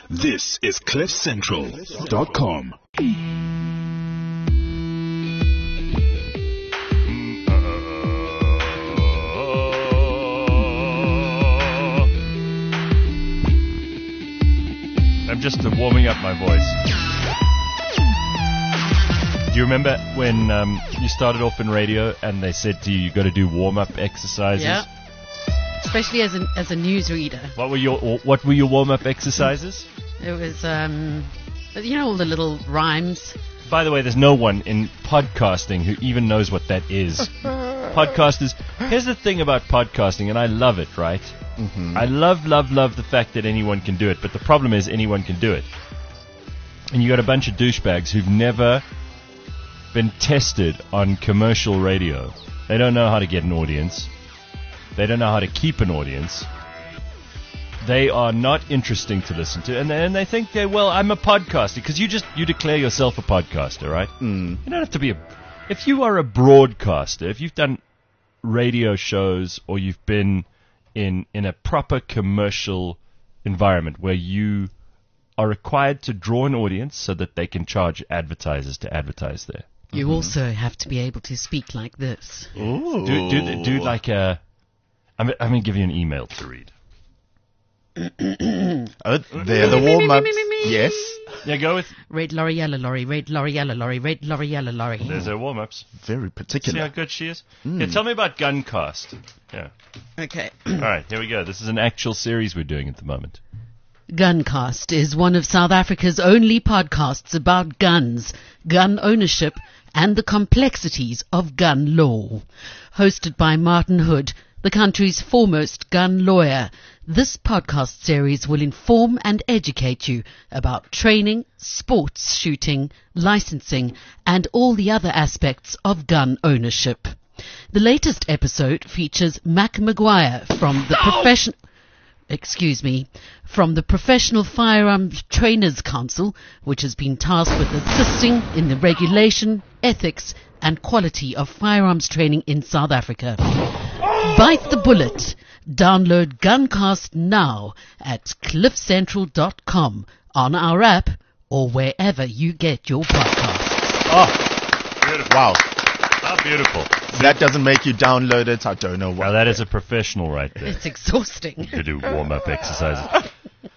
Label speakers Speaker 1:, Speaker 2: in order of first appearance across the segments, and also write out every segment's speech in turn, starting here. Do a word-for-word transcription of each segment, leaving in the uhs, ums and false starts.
Speaker 1: This is cliff central dot com.
Speaker 2: I'm just uh, warming up my voice. Do you remember when um, you started off in radio and they said to you, you got to do warm-up exercises?
Speaker 3: Yeah. Especially as a as a newsreader.
Speaker 2: What were your What were your warm-up exercises?
Speaker 3: It was, um, you know, all the little rhymes.
Speaker 2: By the way, there's no one in podcasting who even knows what that is. Podcasters. Here's the thing about podcasting, and I love it, right? Mm-hmm. I love, love, love the fact that anyone can do it, but the problem is anyone can do it. And you got a bunch of douchebags who've never been tested on commercial radio. They don't know how to get an audience. They don't know how to keep an audience. They are not interesting to listen to, and, and they think, they, well, I'm a podcaster, because you just you declare yourself a podcaster, right?
Speaker 4: Mm.
Speaker 2: You don't have to be a. If you are a broadcaster, if you've done radio shows or you've been in in a proper commercial environment where you are required to draw an audience so that they can charge advertisers to advertise there.
Speaker 3: You
Speaker 2: Mm-hmm.
Speaker 3: also have to be able to speak like this.
Speaker 4: Ooh.
Speaker 2: Do do do like a. I'm I'm gonna give you an email to read.
Speaker 4: Oh, they're the warm-ups. Yes.
Speaker 2: Yeah, go with.
Speaker 3: Red lorry, yellow lorry, red lorry, yellow lorry, red lorry, yellow lorry.
Speaker 2: There's her warm-ups.
Speaker 4: Very
Speaker 2: See how
Speaker 4: particular.
Speaker 2: good she is?
Speaker 4: Mm.
Speaker 2: Yeah, tell me about Guncast. Yeah.
Speaker 3: Okay.
Speaker 2: All right, here we go. This is an actual series we're doing at the moment.
Speaker 3: Guncast is one of South Africa's only podcasts about guns, gun ownership, and the complexities of gun law. Hosted by Martin Hood, the country's foremost gun lawyer, this podcast series will inform and educate you about training, sports shooting, licensing, and all the other aspects of gun ownership. The latest episode features Mac Maguire from the profession... Excuse me, from the Professional Firearms Trainers Council, which has been tasked with assisting in the regulation, ethics, and quality of firearms training in South Africa. Bite the bullet. Download Guncast now at cliff central dot com, on our app, or wherever you get your podcasts.
Speaker 2: Oh, beautiful.
Speaker 4: Wow.
Speaker 2: How beautiful.
Speaker 4: That doesn't make you download it. I don't know why.
Speaker 2: Now, that is a professional right there.
Speaker 3: It's exhausting.
Speaker 2: To do warm-up exercises.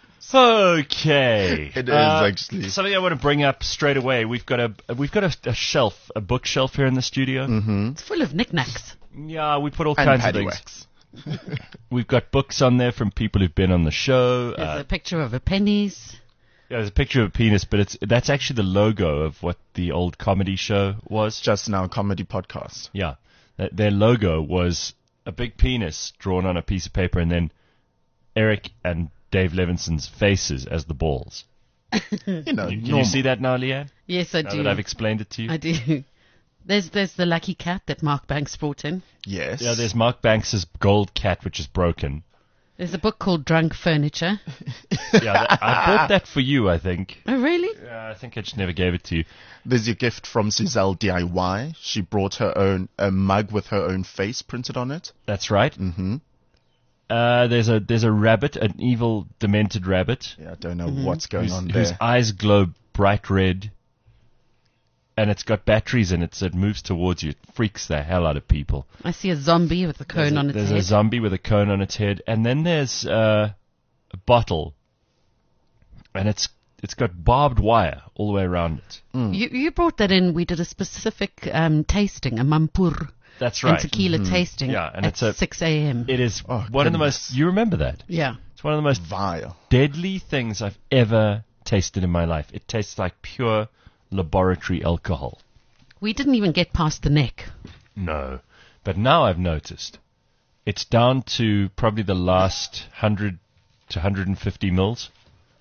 Speaker 2: Okay.
Speaker 4: It is,
Speaker 2: Uh,
Speaker 4: actually.
Speaker 2: Something I want to bring up straight away. We've got a we've got a, a shelf, a bookshelf here in the studio.
Speaker 4: Mm-hmm.
Speaker 3: It's full of knickknacks.
Speaker 2: Yeah, we put all
Speaker 4: And
Speaker 2: kinds
Speaker 4: paddy
Speaker 2: of things.
Speaker 4: wax.
Speaker 2: We've got books on there from people who've been on the show.
Speaker 3: There's
Speaker 2: Uh,
Speaker 3: a picture of a pennies.
Speaker 2: yeah, there's a picture of a penis, but it's that's actually the logo of what the old comedy show was.
Speaker 4: Just now, comedy podcast.
Speaker 2: Yeah, Th- their logo was a big penis drawn on a piece of paper, and then Eric and Dave Levinson's faces as the balls.
Speaker 4: You know,
Speaker 2: You, can
Speaker 4: normal.
Speaker 2: you see that now, Leanne?
Speaker 3: Yes, I
Speaker 2: Now
Speaker 3: do.
Speaker 2: that I've explained it to you.
Speaker 3: I do. There's there's the lucky cat that Mark Banks brought in.
Speaker 4: Yes.
Speaker 2: Yeah, there's Mark Banks's gold cat, which is broken.
Speaker 3: There's a book called Drunk Furniture.
Speaker 2: Yeah, that, I bought that for you, I think.
Speaker 3: Oh, really?
Speaker 2: Yeah, I think I just never gave it to you.
Speaker 4: There's your gift from Suzelle D I Y. She brought her own a mug with her own face printed on it.
Speaker 2: That's right.
Speaker 4: Mm-hmm.
Speaker 2: Uh, there's a there's a rabbit, an evil, demented rabbit,
Speaker 4: Yeah, I don't know what's going
Speaker 2: whose,
Speaker 4: on
Speaker 2: whose
Speaker 4: there.
Speaker 2: eyes glow bright red, and it's got batteries in it, so it moves towards you. It freaks the hell out of people.
Speaker 3: I see a zombie with a cone
Speaker 2: There's, a,
Speaker 3: on its
Speaker 2: there's
Speaker 3: head.
Speaker 2: a zombie with a cone on its head, and then there's uh, a bottle, and it's it's got barbed wire all the way around it.
Speaker 3: You you brought that in. We did a specific um, tasting, a mampur
Speaker 2: That's
Speaker 3: and
Speaker 2: right.
Speaker 3: tequila tasting.
Speaker 2: Yeah, and
Speaker 3: at
Speaker 2: it's a-
Speaker 3: six a.m.
Speaker 2: It is
Speaker 4: Oh,
Speaker 2: one of the
Speaker 4: goodness.
Speaker 2: most. You remember that?
Speaker 3: Yeah.
Speaker 2: It's one of the most
Speaker 4: Vile.
Speaker 2: deadly things I've ever tasted in my life. It tastes like pure laboratory alcohol.
Speaker 3: We didn't even get past the neck.
Speaker 2: No. But now I've noticed it's down to probably the last one hundred to one hundred fifty mils.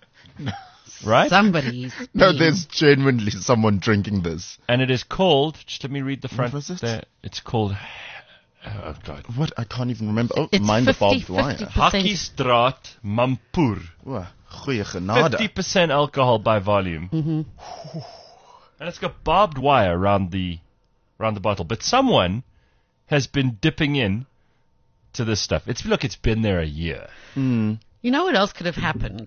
Speaker 2: Right?
Speaker 3: Somebody's.
Speaker 4: No,
Speaker 3: been-
Speaker 4: there's genuinely someone drinking this.
Speaker 2: And it is called, just let me read the front
Speaker 4: was it?
Speaker 2: there. It's called, oh God,
Speaker 4: What? I can't even remember. Oh,
Speaker 3: It's
Speaker 4: mind the
Speaker 3: fifty,
Speaker 4: barbed wire.
Speaker 3: fifty.
Speaker 2: Hakkie Straat Mampur.
Speaker 4: Wow, goeie genade.
Speaker 2: fifty percent alcohol by volume.
Speaker 3: Mm-hmm.
Speaker 2: And it's got barbed wire around the, around the bottle. But someone has been dipping in to this stuff. It's Look, it's been there a year.
Speaker 4: Mm.
Speaker 3: You know what else could have happened?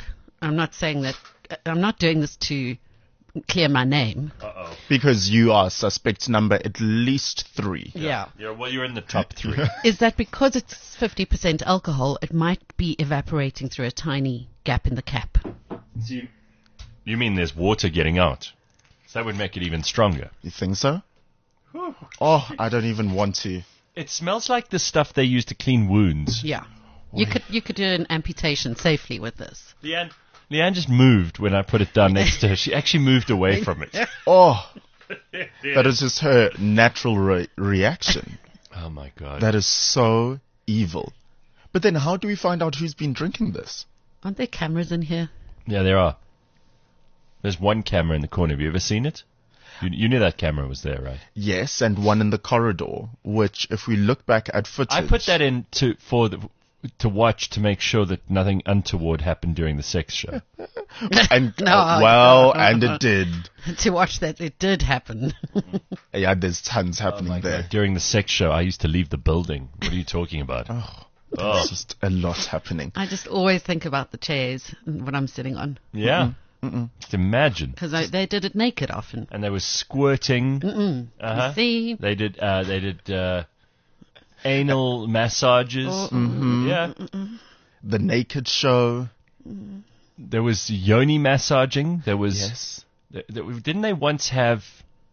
Speaker 3: I'm not saying that. I'm not doing this to clear my name.
Speaker 2: Uh-oh.
Speaker 4: Because you are suspect number at least three.
Speaker 3: Yeah.
Speaker 2: You're, well, you're in the top three.
Speaker 3: Is that because it's fifty percent alcohol, it might be evaporating through a tiny gap in the cap?
Speaker 2: So you, you mean there's water getting out? So that would make it even stronger.
Speaker 4: You think so? Oh, I don't even want to.
Speaker 2: It smells like the stuff they use to clean wounds.
Speaker 3: Yeah. You could you could do an amputation safely with this.
Speaker 2: Leanne, Leanne just moved when I put it down next to her. She actually moved away from it.
Speaker 4: Oh, that is just her natural re- reaction.
Speaker 2: Oh, my God.
Speaker 4: That is so evil. But then how do we find out who's been drinking this?
Speaker 3: Aren't there cameras in here?
Speaker 2: Yeah, there are. There's one camera in the corner. Have you ever seen it? You, you knew that camera was there, right?
Speaker 4: Yes, and one in the corridor, which if we look back at footage...
Speaker 2: I put that in to, for the, to watch to make sure that nothing untoward happened during the sex show.
Speaker 4: And,
Speaker 3: No.
Speaker 4: uh, well, and it did.
Speaker 3: To watch that, it did happen.
Speaker 4: Yeah, there's tons happening there.
Speaker 2: During the sex show, I used to leave the building. What are you talking about?
Speaker 4: Oh, there's just a lot happening.
Speaker 3: I just always think about the chairs when I'm sitting on.
Speaker 2: Yeah. Mm-mm. Just imagine.
Speaker 3: Because they did it naked often.
Speaker 2: And they were squirting.
Speaker 3: Mm-mm.
Speaker 2: Uh-huh.
Speaker 3: You see?
Speaker 2: They did. Uh, they did uh, anal massages.
Speaker 3: Oh,
Speaker 4: Mm-hmm.
Speaker 2: Yeah.
Speaker 4: The naked show.
Speaker 2: There was yoni massaging. There was.
Speaker 4: Yes.
Speaker 2: Th- th- didn't they once have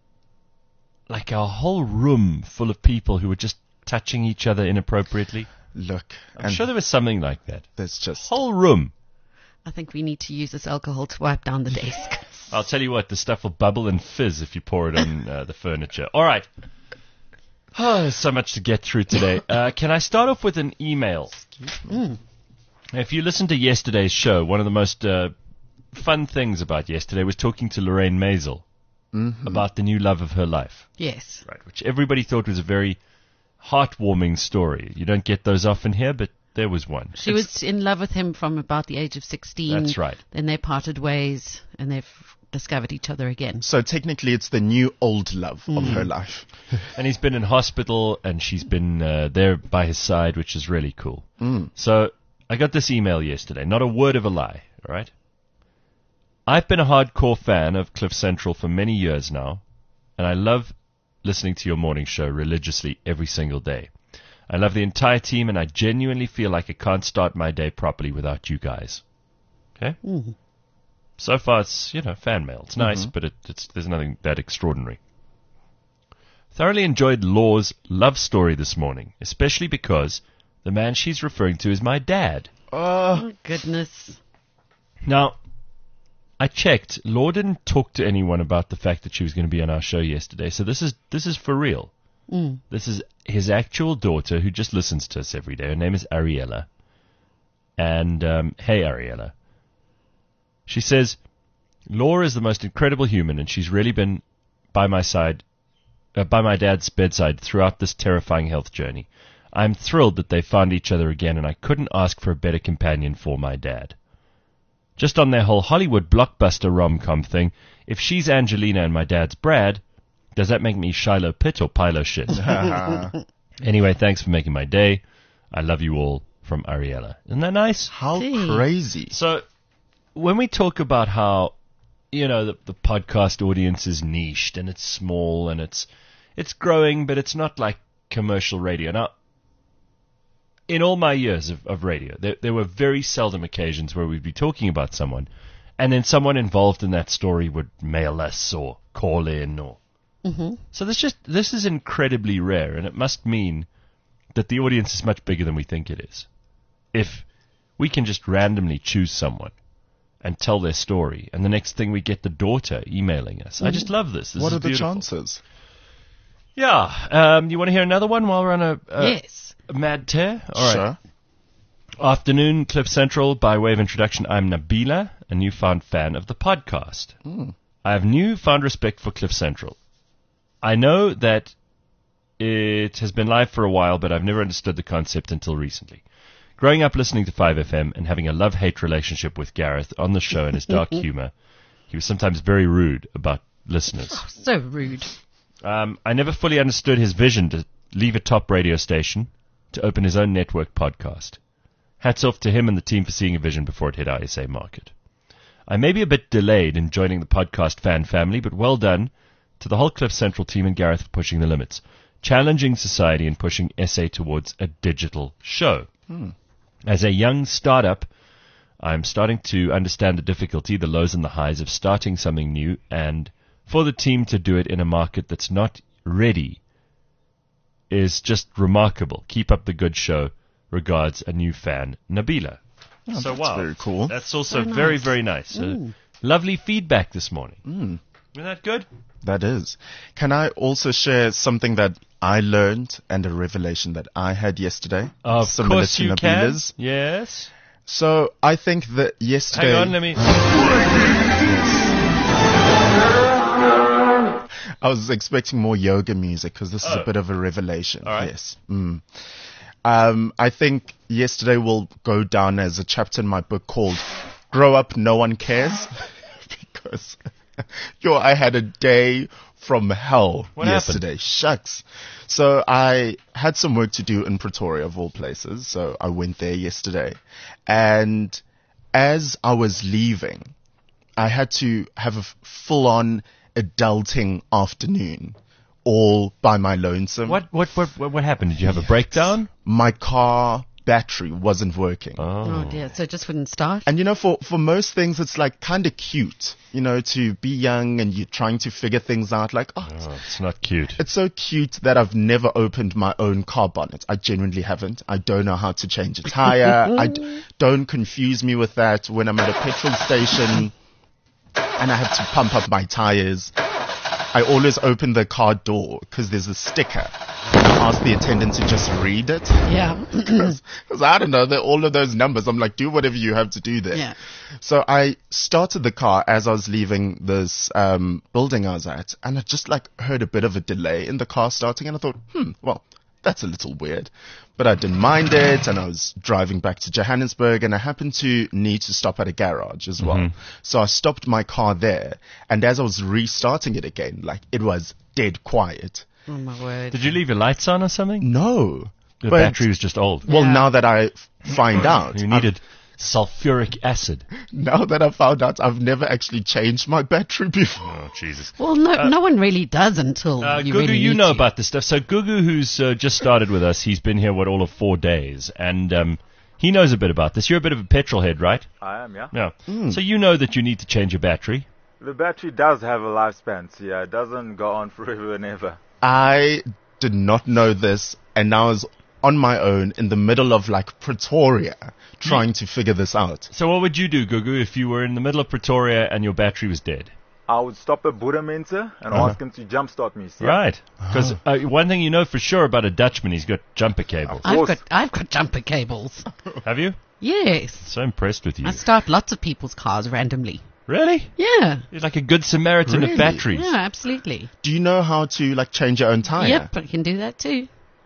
Speaker 2: like a whole room full of people who were just touching each other inappropriately?
Speaker 4: Look.
Speaker 2: I'm
Speaker 4: and
Speaker 2: sure there was something like that.
Speaker 4: there's just...
Speaker 2: Whole room.
Speaker 3: I think we need to use this alcohol to wipe down the desk.
Speaker 2: I'll tell you what, the stuff will bubble and fizz if you pour it on uh, the furniture. All right. Oh, there's so much to get through today. Uh, can I start off with an email?
Speaker 3: Mm.
Speaker 2: If you listened to yesterday's show, one of the most uh, fun things about yesterday was talking to Lorraine Maisel
Speaker 4: Mhm.
Speaker 2: about the new love of her life,
Speaker 3: Yes.
Speaker 2: right? Which everybody thought was a very heartwarming story. You don't get those often here, but there was one.
Speaker 3: She was in love with him from about the age of sixteen.
Speaker 2: That's right.
Speaker 3: Then they parted ways and they've discovered each other again.
Speaker 4: So technically it's the new old love of
Speaker 2: Mm.
Speaker 4: her life.
Speaker 2: And he's been in hospital, and she's been uh, there by his side, which is really cool.
Speaker 4: Mm.
Speaker 2: So I got this email yesterday. Not a word of a lie, all right? I've been a hardcore fan of Cliff Central for many years now, and I love listening to your morning show religiously every single day. I love the entire team, and I genuinely feel like I can't start my day properly without you guys. Okay?
Speaker 3: Mm.
Speaker 2: So far, it's, you know, fan mail. It's nice, but it, it's, there's nothing that extraordinary. Thoroughly enjoyed Law's love story this morning, especially because the man she's referring to is my dad.
Speaker 4: Oh,
Speaker 3: Oh, goodness.
Speaker 2: Now, I checked. Law didn't talk to anyone about the fact that she was going to be on our show yesterday, so this is this is for real.
Speaker 3: Mm.
Speaker 2: This is his actual daughter who just listens to us every day. Her name is Ariella. And, um, hey, Ariella. She says, Laura is the most incredible human, and she's really been by my side, uh, by my dad's bedside throughout this terrifying health journey. I'm thrilled that they found each other again, and I couldn't ask for a better companion for my dad. Just on their whole Hollywood blockbuster rom-com thing, if she's Angelina and my dad's Brad, does that make me Shiloh Pitt or Pilo Shit? Anyway, thanks for making my day. I love you all, from Ariella. Isn't that nice?
Speaker 4: how
Speaker 3: Gee.
Speaker 4: crazy.
Speaker 2: So, when we talk about how, you know, the, the podcast audience is niched and it's small and it's it's growing, but it's not like commercial radio. Now, in all my years of, of radio, there, there were very seldom occasions where we'd be talking about someone, and then someone involved in that story would mail us or call in or...
Speaker 3: Mm-hmm.
Speaker 2: So this just this is incredibly rare, and it must mean that the audience is much bigger than we think it is. If we can just randomly choose someone and tell their story, and the next thing we get the daughter emailing us. I just love this. This
Speaker 4: What
Speaker 2: is
Speaker 4: are the
Speaker 2: beautiful.
Speaker 4: chances?
Speaker 2: Yeah. Um, you want to hear another one while we're on a, a,
Speaker 3: Yes.
Speaker 2: a mad tear? All right.
Speaker 4: Sure.
Speaker 2: Afternoon, Cliff Central. By way of introduction, I'm Nabila, a newfound fan of the podcast.
Speaker 4: Mm.
Speaker 2: I have newfound respect for Cliff Central. I know that it has been live for a while, but I've never understood the concept until recently. Growing up listening to five F M and having a love-hate relationship with Gareth on the show and his dark humor, he was sometimes very rude about listeners.
Speaker 3: So rude.
Speaker 2: Um, I never fully understood his vision to leave a top radio station to open his own network podcast. Hats off to him and the team for seeing a vision before it hit I S A market. I may be a bit delayed in joining the podcast fan family, but well done to the whole Cliff Central team and Gareth for pushing the limits, challenging society and pushing S A towards a digital show.
Speaker 4: Hmm.
Speaker 2: As a young startup, I'm starting to understand the difficulty, the lows and the highs of starting something new, and for the team to do it in a market that's not ready is just remarkable. Keep up the good show. Regards, a new fan, Nabila.
Speaker 4: Oh,
Speaker 2: so
Speaker 4: that's
Speaker 2: wow,
Speaker 4: very cool.
Speaker 2: That's also
Speaker 3: Very
Speaker 2: very,
Speaker 3: nice.
Speaker 2: very nice. Uh, lovely feedback this morning.
Speaker 4: Mm.
Speaker 2: Isn't that good?
Speaker 4: That is. Can I also share something that I learned and a revelation that I had yesterday?
Speaker 2: Of
Speaker 4: similar
Speaker 2: course
Speaker 4: to
Speaker 2: you can.
Speaker 4: Nabila's?
Speaker 2: Yes.
Speaker 4: So I think that yesterday...
Speaker 2: Hang on, let me...
Speaker 4: I was expecting more yoga music because this is
Speaker 2: Oh.
Speaker 4: a bit of a revelation.
Speaker 2: All right.
Speaker 4: Yes. Mm. Um, I think yesterday will go down as a chapter in my book called Grow Up, No One Cares. Because yo, I had a day from hell
Speaker 2: What
Speaker 4: yesterday. Shucks. So I had some work to do in Pretoria, of all places. So I went there yesterday. And as I was leaving, I had to have a full-on adulting afternoon, all by my lonesome.
Speaker 2: What, what, what, what, what happened? Did you have a breakdown?
Speaker 4: My car battery wasn't working.
Speaker 3: Oh dear, so it just wouldn't start?
Speaker 4: And you know, for, for most things, it's like kind of cute, you know, to be young and you're trying to figure things out. Like, oh, it's,
Speaker 2: Oh, it's not cute.
Speaker 4: it's so cute that I've never opened my own car bonnet. I genuinely haven't. I don't know how to change a tire. I d- don't confuse me with that when I'm at a petrol station and I have to pump up my tires. I always open the car door because there's a sticker. And I ask the attendant to just read it.
Speaker 3: Yeah.
Speaker 4: Because I don't know, they're all of those numbers. I'm like, do whatever you have to do there.
Speaker 3: Yeah.
Speaker 4: So I started the car as I was leaving this um, building I was at, and I just like heard a bit of a delay in the car starting, and I thought, hmm, well, that's a little weird. But I didn't mind it, and I was driving back to Johannesburg, and I happened to need to stop at a garage as well. So I stopped my car there, and as I was restarting it again, like, it was dead quiet.
Speaker 3: Oh my word.
Speaker 2: Did you leave your lights on or something?
Speaker 4: No.
Speaker 2: The
Speaker 4: But-
Speaker 2: battery was just old.
Speaker 4: Well,
Speaker 3: Yeah.
Speaker 4: now that I f- find out,
Speaker 2: You
Speaker 4: I've-
Speaker 2: needed sulfuric acid.
Speaker 4: now that I found out, I've never actually changed my battery before.
Speaker 2: Oh, Jesus.
Speaker 3: Well, no, no one really does until
Speaker 2: Uh,
Speaker 3: you
Speaker 2: Gugu,
Speaker 3: really
Speaker 2: you
Speaker 3: need
Speaker 2: know
Speaker 3: to.
Speaker 2: about this stuff. So Gugu, who's uh, just started with us, he's been here, what, all of four days. And um, he knows a bit about this. You're a bit of a petrol head, right?
Speaker 5: I am, yeah.
Speaker 2: Yeah.
Speaker 4: Hmm.
Speaker 2: So you know that you need to change your battery.
Speaker 5: The battery does have a lifespan, so yeah, it doesn't go on forever and ever.
Speaker 4: I did not know this, and now I was on my own in the middle of like Pretoria trying to figure this out.
Speaker 2: So what would you do, Gugu, if you were in the middle of Pretoria and your battery was dead?
Speaker 5: I would stop at Buddha Mentor and
Speaker 4: Uh-huh.
Speaker 5: ask him to jumpstart me. See?
Speaker 2: Right. Because uh, one thing you know for sure about a Dutchman, he's got jumper cables.
Speaker 3: I've
Speaker 5: course.
Speaker 3: got, I've got jumper cables.
Speaker 2: Have you?
Speaker 3: Yes.
Speaker 2: So impressed with you.
Speaker 3: I start lots of people's cars randomly.
Speaker 2: Really?
Speaker 3: Yeah.
Speaker 2: You're like a good Samaritan
Speaker 4: Really?
Speaker 2: of batteries.
Speaker 3: Yeah, absolutely.
Speaker 4: Do you know how to like change your own tire?
Speaker 3: Yep, I can do that too.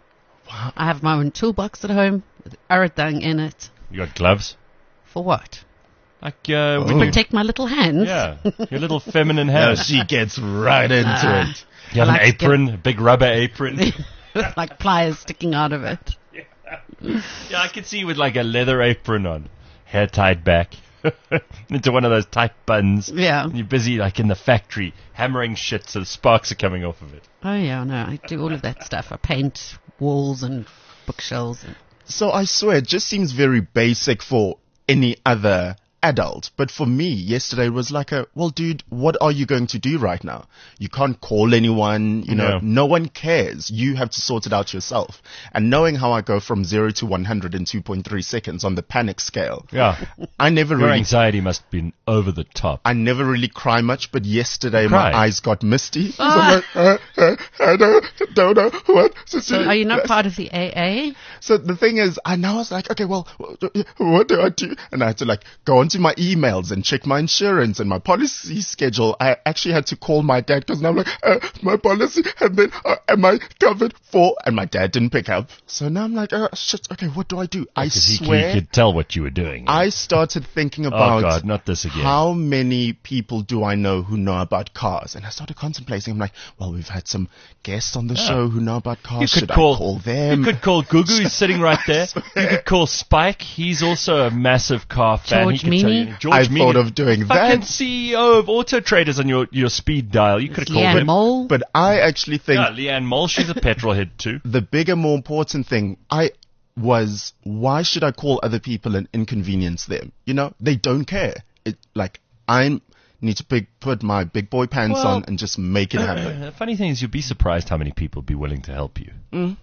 Speaker 3: I have my own toolbox at home with Aradang in it.
Speaker 2: You got gloves?
Speaker 3: For what?
Speaker 2: Like, uh,
Speaker 4: Oh.
Speaker 2: when you-
Speaker 3: Protect my little hands.
Speaker 2: yeah, your little feminine
Speaker 4: No,
Speaker 2: hands.
Speaker 4: she gets right into
Speaker 3: Ah.
Speaker 4: it.
Speaker 2: You have
Speaker 3: I like
Speaker 2: an
Speaker 3: to get-
Speaker 2: apron, a big rubber apron.
Speaker 3: With like pliers sticking out of it.
Speaker 2: Yeah, I can see you with like a leather apron on, hair tied back into one of those tight buns.
Speaker 3: Yeah.
Speaker 2: And you're busy like in the factory hammering shit so the sparks are coming off of it.
Speaker 3: Oh yeah, no, I do all of that stuff. I paint walls and bookshelves. And
Speaker 4: So I swear, it just seems very basic for any other adult. But for me, yesterday was like a, well, dude, what are you going to do right now? You can't call anyone, you know,
Speaker 2: Yeah.
Speaker 4: no one cares. You have to sort it out yourself. And knowing how I go from zero to one hundred in two point three seconds on the panic scale,
Speaker 2: Yeah.
Speaker 4: I never
Speaker 2: Your
Speaker 4: really
Speaker 2: anxiety must have been over the top.
Speaker 4: I never really cry much, but yesterday
Speaker 2: Cry?
Speaker 4: my eyes got misty. So I'm like, uh, uh, I don't, don't know what to
Speaker 3: so
Speaker 4: do.
Speaker 3: are you not part of the A A?
Speaker 4: So the thing is, I now was like, okay, well, what do I do? And I had to like go onto my emails and check my insurance and my policy schedule. I actually had to call my dad because now I'm like, uh, my policy, and then uh, am I covered for? And my dad didn't pick up. So now I'm like, oh shit, okay, what do I do? I
Speaker 2: Because he, he
Speaker 4: swear,
Speaker 2: could tell what you were doing.
Speaker 4: I started thinking
Speaker 2: oh,
Speaker 4: about
Speaker 2: God, not this again.
Speaker 4: how many people do I know who know about cars? And I started contemplating. I'm like, well, we've had some guests on the show who know about cars.
Speaker 2: You could
Speaker 4: Should
Speaker 2: call,
Speaker 4: I call them?
Speaker 2: You could call Gugu, he's sitting right there.
Speaker 4: swear.
Speaker 2: You could call Spike, he's also a massive car fan.
Speaker 3: George
Speaker 2: he could
Speaker 3: me?
Speaker 2: you. George
Speaker 4: I
Speaker 2: Meany,
Speaker 4: thought of doing
Speaker 2: fucking
Speaker 4: that.
Speaker 2: C E O of Auto Traders on your, your speed dial. You could have called
Speaker 3: Leanne
Speaker 2: him.
Speaker 3: Mole?
Speaker 4: But I actually think
Speaker 2: Yeah, Leanne Mole, she's a petrol head too.
Speaker 4: the bigger, more important thing I was, why should I call other people and inconvenience them? You know, they don't care. It like I need to big, put my big boy pants
Speaker 2: Well,
Speaker 4: on and just make it happen.
Speaker 2: The funny thing is, you'd be surprised how many people would be willing to help you.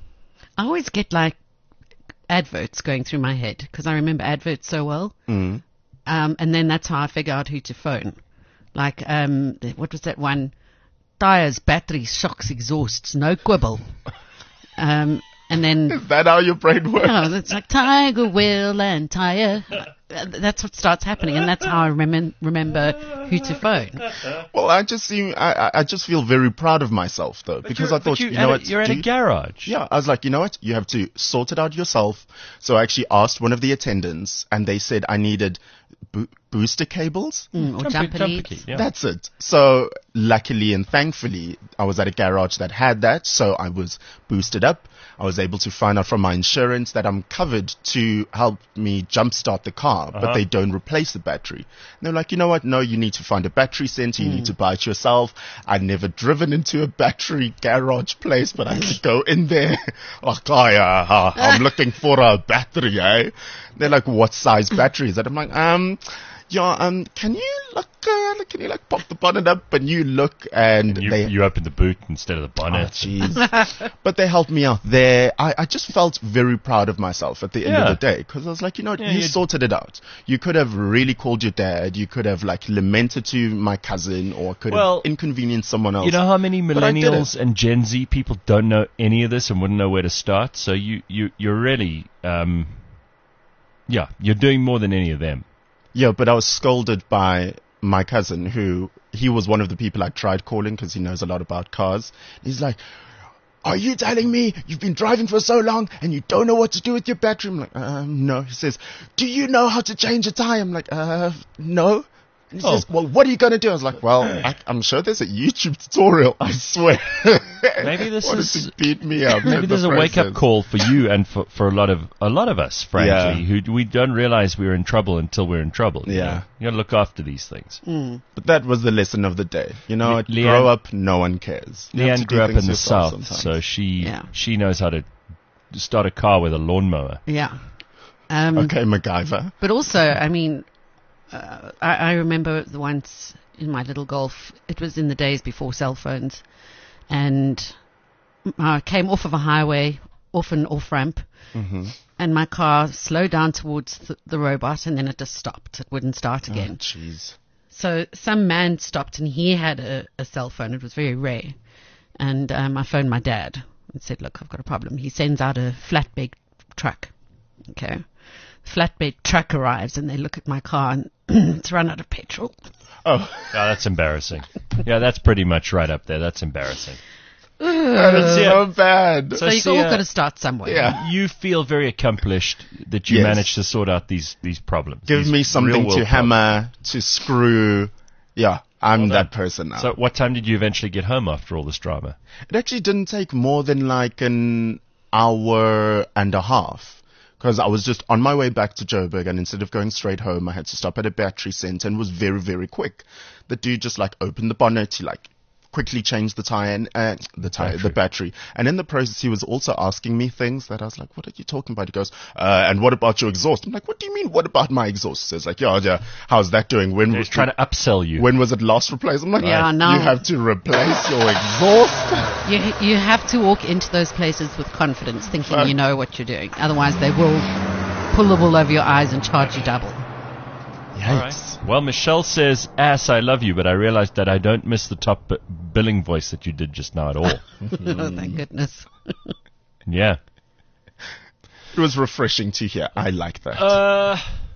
Speaker 3: I always get like adverts going through my head because I remember adverts so well.
Speaker 4: Mm.
Speaker 3: Um, and then that's how I figure out who to phone. Like, um, what was that one? Tires, batteries, shocks, exhausts, no quibble. Um, and then,
Speaker 4: Is that how your brain works?
Speaker 3: oh, it's like Tiger, Wheel, and Tire. Uh, That's what starts happening, and that's how I remem- remember who to phone.
Speaker 4: Well, I just seem, I, I- I just feel very proud of myself though, because
Speaker 2: you're,
Speaker 4: I thought,
Speaker 2: but you
Speaker 4: you
Speaker 2: at
Speaker 4: know
Speaker 2: a-
Speaker 4: what,
Speaker 2: you're at
Speaker 4: do
Speaker 2: a
Speaker 4: you-
Speaker 2: garage.
Speaker 4: Yeah, I was like, you know what? You have to sort it out yourself. So I actually asked one of the attendants, and they said I needed bo- booster cables.
Speaker 3: Mm, or
Speaker 2: Jumper-
Speaker 3: jumper
Speaker 2: jumper
Speaker 3: leads.
Speaker 2: key, yeah.
Speaker 4: That's it. So luckily and thankfully, I was at a garage that had that, so I was boosted up. I was able to find out from my insurance that I'm covered to help me jumpstart the car,
Speaker 2: Uh-huh.
Speaker 4: but they don't replace the battery. And they're like, you know what? No, you need to find a battery center. You need to buy it yourself. I'd never driven into a battery garage place, but I could go in there. Like, oh, yeah, uh, I'm looking for a battery, eh? They're like, what size battery is that? I'm like, um, yeah, um, can you look, uh, can you like pop the bonnet up and you look and,
Speaker 2: You,
Speaker 4: they,
Speaker 2: you opened the boot instead of the
Speaker 4: oh,
Speaker 2: bonnet.
Speaker 4: jeez. But they helped me out there. I, I just felt very proud of myself at the end
Speaker 2: Yeah.
Speaker 4: of the day because I was like, you know, what,
Speaker 2: Yeah,
Speaker 4: you
Speaker 2: you-
Speaker 4: sorted it out. You could have really called your dad. You could have like lamented to my cousin or could
Speaker 2: Well,
Speaker 4: have inconvenienced someone else.
Speaker 2: You know how many
Speaker 4: But I did
Speaker 2: millennials
Speaker 4: it.
Speaker 2: and Gen Z people don't know any of this and wouldn't know where to start? So you, you, you're really, um, yeah, you're doing more than any of them.
Speaker 4: Yeah, but I was scolded by my cousin who, he was one of the people I tried calling because he knows a lot about cars. He's like, are you telling me you've been driving for so long and you don't know what to do with your battery? I'm like, um, no. He says, do you know how to change a tire? I'm like, uh, no. And he
Speaker 2: Oh.
Speaker 4: says, well, what are you going to do? I was like, well, I, I'm sure there's a YouTube tutorial, I swear.
Speaker 2: Maybe this
Speaker 4: Wanted
Speaker 2: is-
Speaker 4: to beat me up.
Speaker 2: Maybe
Speaker 4: in
Speaker 2: there's
Speaker 4: the
Speaker 2: a wake up
Speaker 4: process.
Speaker 2: call for you and for, for a lot of a lot of us, frankly,
Speaker 4: Yeah.
Speaker 2: who we don't realize we're in trouble until we're in trouble. you
Speaker 4: Yeah.
Speaker 2: know? You got to look after these things.
Speaker 4: But that was the lesson of the day. You know,
Speaker 2: Le-
Speaker 4: what?
Speaker 2: Leanne-
Speaker 4: grow up, no one cares. You have to
Speaker 2: Leanne
Speaker 4: do
Speaker 2: grew up
Speaker 4: things
Speaker 2: in the
Speaker 4: yourself
Speaker 2: south,
Speaker 4: sometimes.
Speaker 2: so she
Speaker 3: Yeah.
Speaker 2: she knows how to start a car with a lawnmower.
Speaker 3: Yeah. Um,
Speaker 4: Okay, MacGyver.
Speaker 3: But also, I mean, uh, I, I remember the once in my little Golf, it was in the days before cell phones, and I came off of a highway, off an off ramp,
Speaker 4: Mm-hmm.
Speaker 3: and my car slowed down towards the, the robot, and then it just stopped. It wouldn't start
Speaker 4: Oh,
Speaker 3: again.
Speaker 4: jeez.
Speaker 3: So some man stopped, and he had a, a cell phone. It was very rare. And um, I phoned my dad and said, look, I've got a problem. He sends out a flatbed truck. Okay. Flatbed truck arrives, and they look at my car, and it's run out of petrol.
Speaker 4: Oh,
Speaker 2: Yeah, that's embarrassing. Yeah, that's pretty much right up there. That's embarrassing.
Speaker 4: that's
Speaker 2: Yeah.
Speaker 4: so bad.
Speaker 3: So,
Speaker 2: So
Speaker 3: you've
Speaker 2: see,
Speaker 3: all
Speaker 2: uh,
Speaker 3: got to start somewhere.
Speaker 4: Yeah.
Speaker 2: You feel very accomplished that you
Speaker 4: Yes.
Speaker 2: managed to sort out these these problems.
Speaker 4: Give
Speaker 2: these
Speaker 4: me something
Speaker 2: real-world
Speaker 4: to hammer, to screw. Yeah, I'm
Speaker 2: Well
Speaker 4: that
Speaker 2: done.
Speaker 4: person now.
Speaker 2: problems. So, what time did you eventually get home after all this drama?
Speaker 4: It actually didn't take more than like an hour and a half. Because I was just on my way back to Joburg, and instead of going straight home, I had to stop at a battery center, and it was very, very quick. The dude just like opened the bonnet, he like quickly changed the tire and uh, the tire,
Speaker 2: Battery.
Speaker 4: the battery, and in the process, he was also asking me things that I was like, "What are you talking about?" He goes, uh, "And what about your exhaust?" I'm like, "What do you mean? What about my exhaust?" So it's like, "Yeah, yeah, how's that doing? When
Speaker 2: They're
Speaker 4: was
Speaker 2: trying to upsell you.
Speaker 4: when was it last replaced?" I'm like,
Speaker 3: Yeah, now-
Speaker 4: you have to replace your exhaust."
Speaker 3: You, you have to walk into those places with confidence, thinking
Speaker 4: Right.
Speaker 3: you know what you're doing. Otherwise, they will pull the wool over your eyes and charge you double.
Speaker 2: All right. Well, Michelle says, ass, I love you, but I realized that I don't miss the top b- billing voice that you did just now at all.
Speaker 3: Oh, thank goodness.
Speaker 2: Yeah.
Speaker 4: It was refreshing to hear. I like that.
Speaker 2: Uh,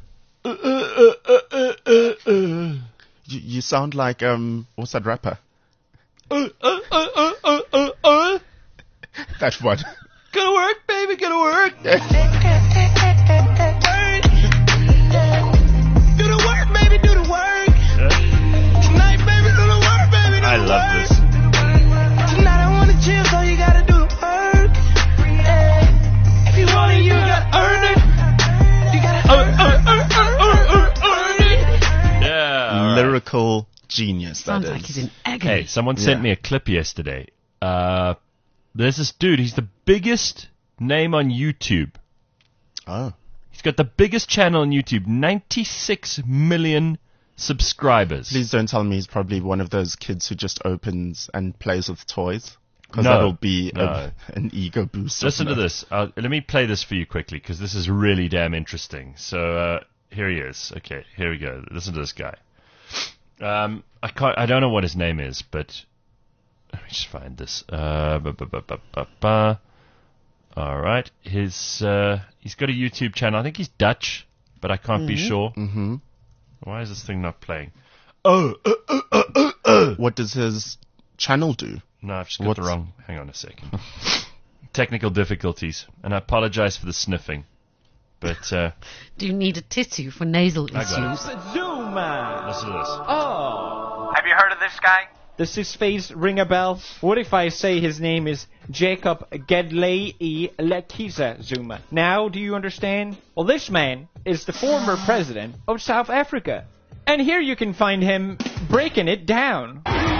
Speaker 4: you, you sound like um, what's that rapper?
Speaker 2: uh, uh, uh, uh, uh, uh, uh.
Speaker 4: That one.
Speaker 2: Gonna work, baby, gonna work.
Speaker 6: Do the work, baby, do the work. Tonight, baby, do the work, baby, do
Speaker 2: I
Speaker 6: the
Speaker 2: love
Speaker 6: work.
Speaker 2: this.
Speaker 6: Tonight I wanna chill, so you gotta do the work. If you want it, you gotta earn it. You gotta earn, earn, earn, earn, earn, earn, earn it.
Speaker 4: genius that
Speaker 3: Sounds
Speaker 4: is.
Speaker 3: like he's in agony.
Speaker 2: Hey, someone sent
Speaker 4: Yeah.
Speaker 2: me a clip yesterday. Uh, there's this dude. He's the biggest name on YouTube.
Speaker 4: Oh.
Speaker 2: He's got the biggest channel on YouTube. ninety-six million subscribers.
Speaker 4: Please don't tell me he's probably one of those kids who just opens and plays with toys. Because
Speaker 2: No.
Speaker 4: that'll be
Speaker 2: No.
Speaker 4: a, an ego booster.
Speaker 2: Listen to
Speaker 4: isn't it?
Speaker 2: this. Uh, let me play this for you quickly because this is really damn interesting. So uh, here he is. Okay, here we go. Listen to this guy. Um, I can't. I don't know what his name is, but let me just find this. Uh, ba, ba, ba, ba, ba, ba. All right. His uh, he's got a YouTube channel. I think he's Dutch, but I can't be sure.
Speaker 4: Mm-hmm.
Speaker 2: Why is this thing not playing? Oh, uh, uh, uh, uh, uh.
Speaker 4: What does his channel do?
Speaker 2: No, I've just got
Speaker 4: What's-
Speaker 2: the wrong. Hang on a second. Technical difficulties, and I apologize for the sniffing. But uh,
Speaker 3: Do you need a tissue for nasal
Speaker 2: I got it.
Speaker 3: issues?
Speaker 7: Zuma!
Speaker 2: listen to this.
Speaker 7: Oh!
Speaker 8: Have you heard of this guy?
Speaker 7: Does his face ring a bell? What if I say his name is Jacob Gedlei Lekiza Zuma? Now, do you understand? Well, this man is the former president of South Africa. And here you can find him breaking it down.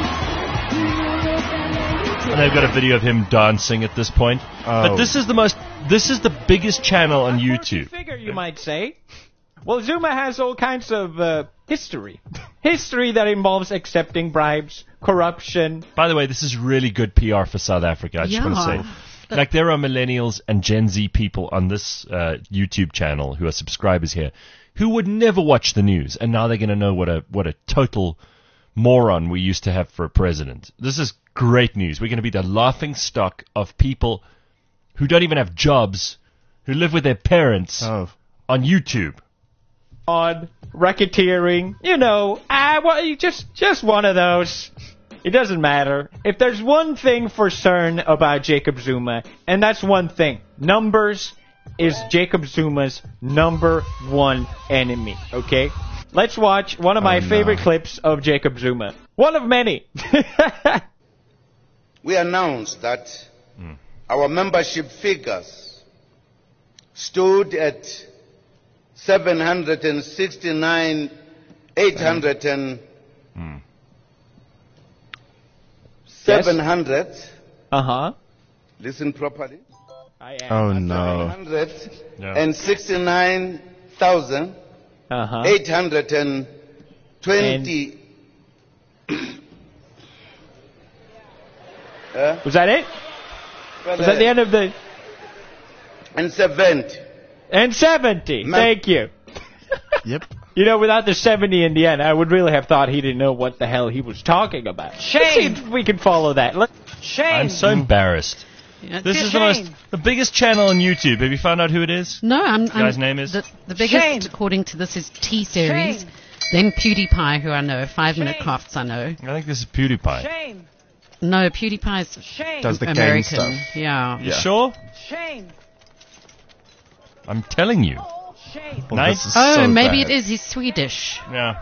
Speaker 2: And they've got a video of him dancing at this point. But
Speaker 4: Oh.
Speaker 2: this is the most. This is the biggest channel on YouTube.
Speaker 7: Figure, you might say. Well, Zuma has all kinds of uh, history. History that involves accepting bribes, corruption.
Speaker 2: By the way, this is really good P R for South Africa. I just want to
Speaker 3: Yeah.
Speaker 2: say, like, there are millennials and Gen Z people on this uh, YouTube channel who are subscribers here who would never watch the news, and now they're going to know what a what a total moron we used to have for a president. This is great news. We're going to be the laughing stock of people who don't even have jobs, who live with their parents
Speaker 4: Oh.
Speaker 2: on YouTube.
Speaker 7: On racketeering, you know, ah, well, just just one of those. It doesn't matter. If there's one thing for certain about Jacob Zuma, and that's one thing, numbers is Jacob Zuma's number one enemy. Okay, let's watch one of my
Speaker 4: Oh, no.
Speaker 7: favorite clips of Jacob Zuma. One of many.
Speaker 9: We announced that our membership figures stood at seven hundred sixty-nine, eight hundred and seven hundred.
Speaker 7: Uh huh.
Speaker 9: Listen properly.
Speaker 7: I am.
Speaker 4: Oh, no.
Speaker 9: seven hundred sixty-nine thousand
Speaker 7: Uh huh.
Speaker 9: eight hundred twenty. Uh,
Speaker 7: Was that it? Was that the end of the?
Speaker 9: And seventy.
Speaker 7: And seventy.
Speaker 9: Ma-
Speaker 7: Thank you.
Speaker 4: Yep.
Speaker 7: You know, without the seventy in the end, I would really have thought he didn't know what the hell he was talking about.
Speaker 8: Shame.
Speaker 7: Let's see if we can follow that. Let-
Speaker 8: Shame.
Speaker 2: I'm so embarrassed.
Speaker 3: Yeah,
Speaker 2: This
Speaker 3: it's-
Speaker 2: is the most, the biggest channel on YouTube. Have you found out who it is?
Speaker 3: No, I'm. I'm
Speaker 2: guy's name is?
Speaker 3: the, the biggest,
Speaker 8: Shame.
Speaker 3: according to this, is T Series.
Speaker 8: Shame.
Speaker 3: Then PewDiePie, who I know. Five Minute
Speaker 8: Shame.
Speaker 3: Crafts, I know.
Speaker 2: I think this is PewDiePie.
Speaker 8: Shame.
Speaker 3: No, PewDiePie's
Speaker 8: Shame.
Speaker 4: Does the game
Speaker 3: American.
Speaker 4: stuff.
Speaker 3: Yeah.
Speaker 2: You
Speaker 4: Yeah.
Speaker 2: sure?
Speaker 8: Shame.
Speaker 2: I'm telling you.
Speaker 8: Shame.
Speaker 4: Well,
Speaker 2: Nice.
Speaker 4: this is
Speaker 3: Oh,
Speaker 4: so
Speaker 3: maybe
Speaker 4: bad.
Speaker 3: it is. He's Swedish.
Speaker 2: Yeah.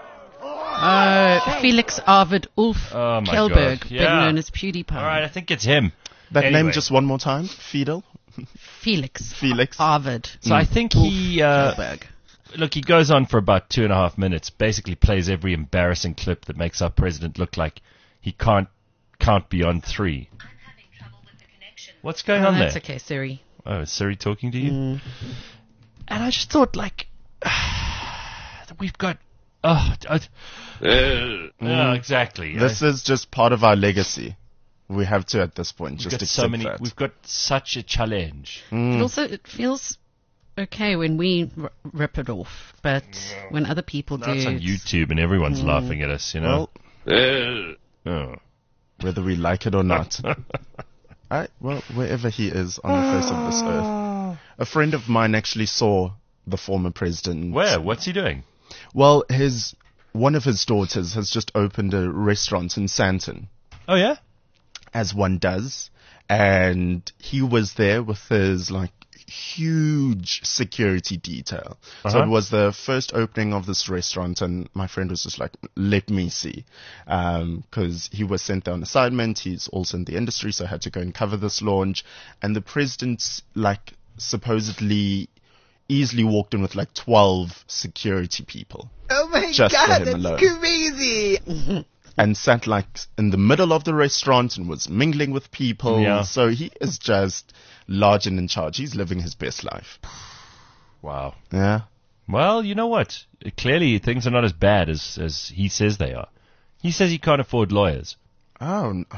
Speaker 3: Oh, Felix Arvid Ulf
Speaker 2: Oh, my
Speaker 3: Kjellberg,
Speaker 2: God.
Speaker 3: better
Speaker 2: Yeah.
Speaker 3: known as PewDiePie.
Speaker 2: All right, I think it's him.
Speaker 4: That
Speaker 2: Anyway.
Speaker 4: name just one more time. Fidel?
Speaker 3: Felix
Speaker 4: Felix.
Speaker 3: Arvid
Speaker 2: So I think he, uh,
Speaker 3: Kjellberg.
Speaker 2: look, he goes on for about two and a half minutes, basically plays every embarrassing clip that makes our president look like he can't count beyond three. What's going
Speaker 3: Oh,
Speaker 2: on
Speaker 3: that's
Speaker 2: there?
Speaker 3: okay, Siri.
Speaker 2: Oh, is Siri talking to you?
Speaker 3: Mm.
Speaker 2: And I just thought, like, we've got. Oh, uh, yeah, exactly.
Speaker 4: This is just part of our legacy. We have to, at this point,
Speaker 2: we've
Speaker 4: just
Speaker 2: got
Speaker 4: accept
Speaker 2: so many.
Speaker 4: that.
Speaker 2: We've got such a challenge.
Speaker 3: It also it feels okay when we r- rip it off, but when other people
Speaker 2: Now
Speaker 3: do,
Speaker 2: it's on
Speaker 3: it's-
Speaker 2: YouTube and everyone's laughing at us. You know.
Speaker 4: Well,
Speaker 2: oh.
Speaker 4: whether we like it or not. I, well, wherever he is on the face of this earth. A friend of mine actually saw the former president.
Speaker 2: Where? What's he doing?
Speaker 4: Well, his one of his daughters has just opened a restaurant in Sandton,
Speaker 2: Oh yeah.
Speaker 4: as one does, and he was there with his like huge security detail. So
Speaker 2: Uh-huh.
Speaker 4: it was the first opening of this restaurant, and my friend was just like, "Let me see," because he was sent there on assignment. He's also in the industry, so I had to go and cover this launch. And the president's like supposedly easily walked in with like twelve security people.
Speaker 10: Oh my
Speaker 4: Just for
Speaker 10: god,
Speaker 4: him
Speaker 10: that's
Speaker 4: alone.
Speaker 10: crazy!
Speaker 4: And sat like in the middle of the restaurant and was mingling with people.
Speaker 2: Yeah.
Speaker 4: So he is just large and in charge. He's living his best life.
Speaker 2: Wow.
Speaker 4: Yeah.
Speaker 2: Well, you know what? Clearly, things are not as bad as, as he says they are. He says he can't afford lawyers.
Speaker 4: Oh, no.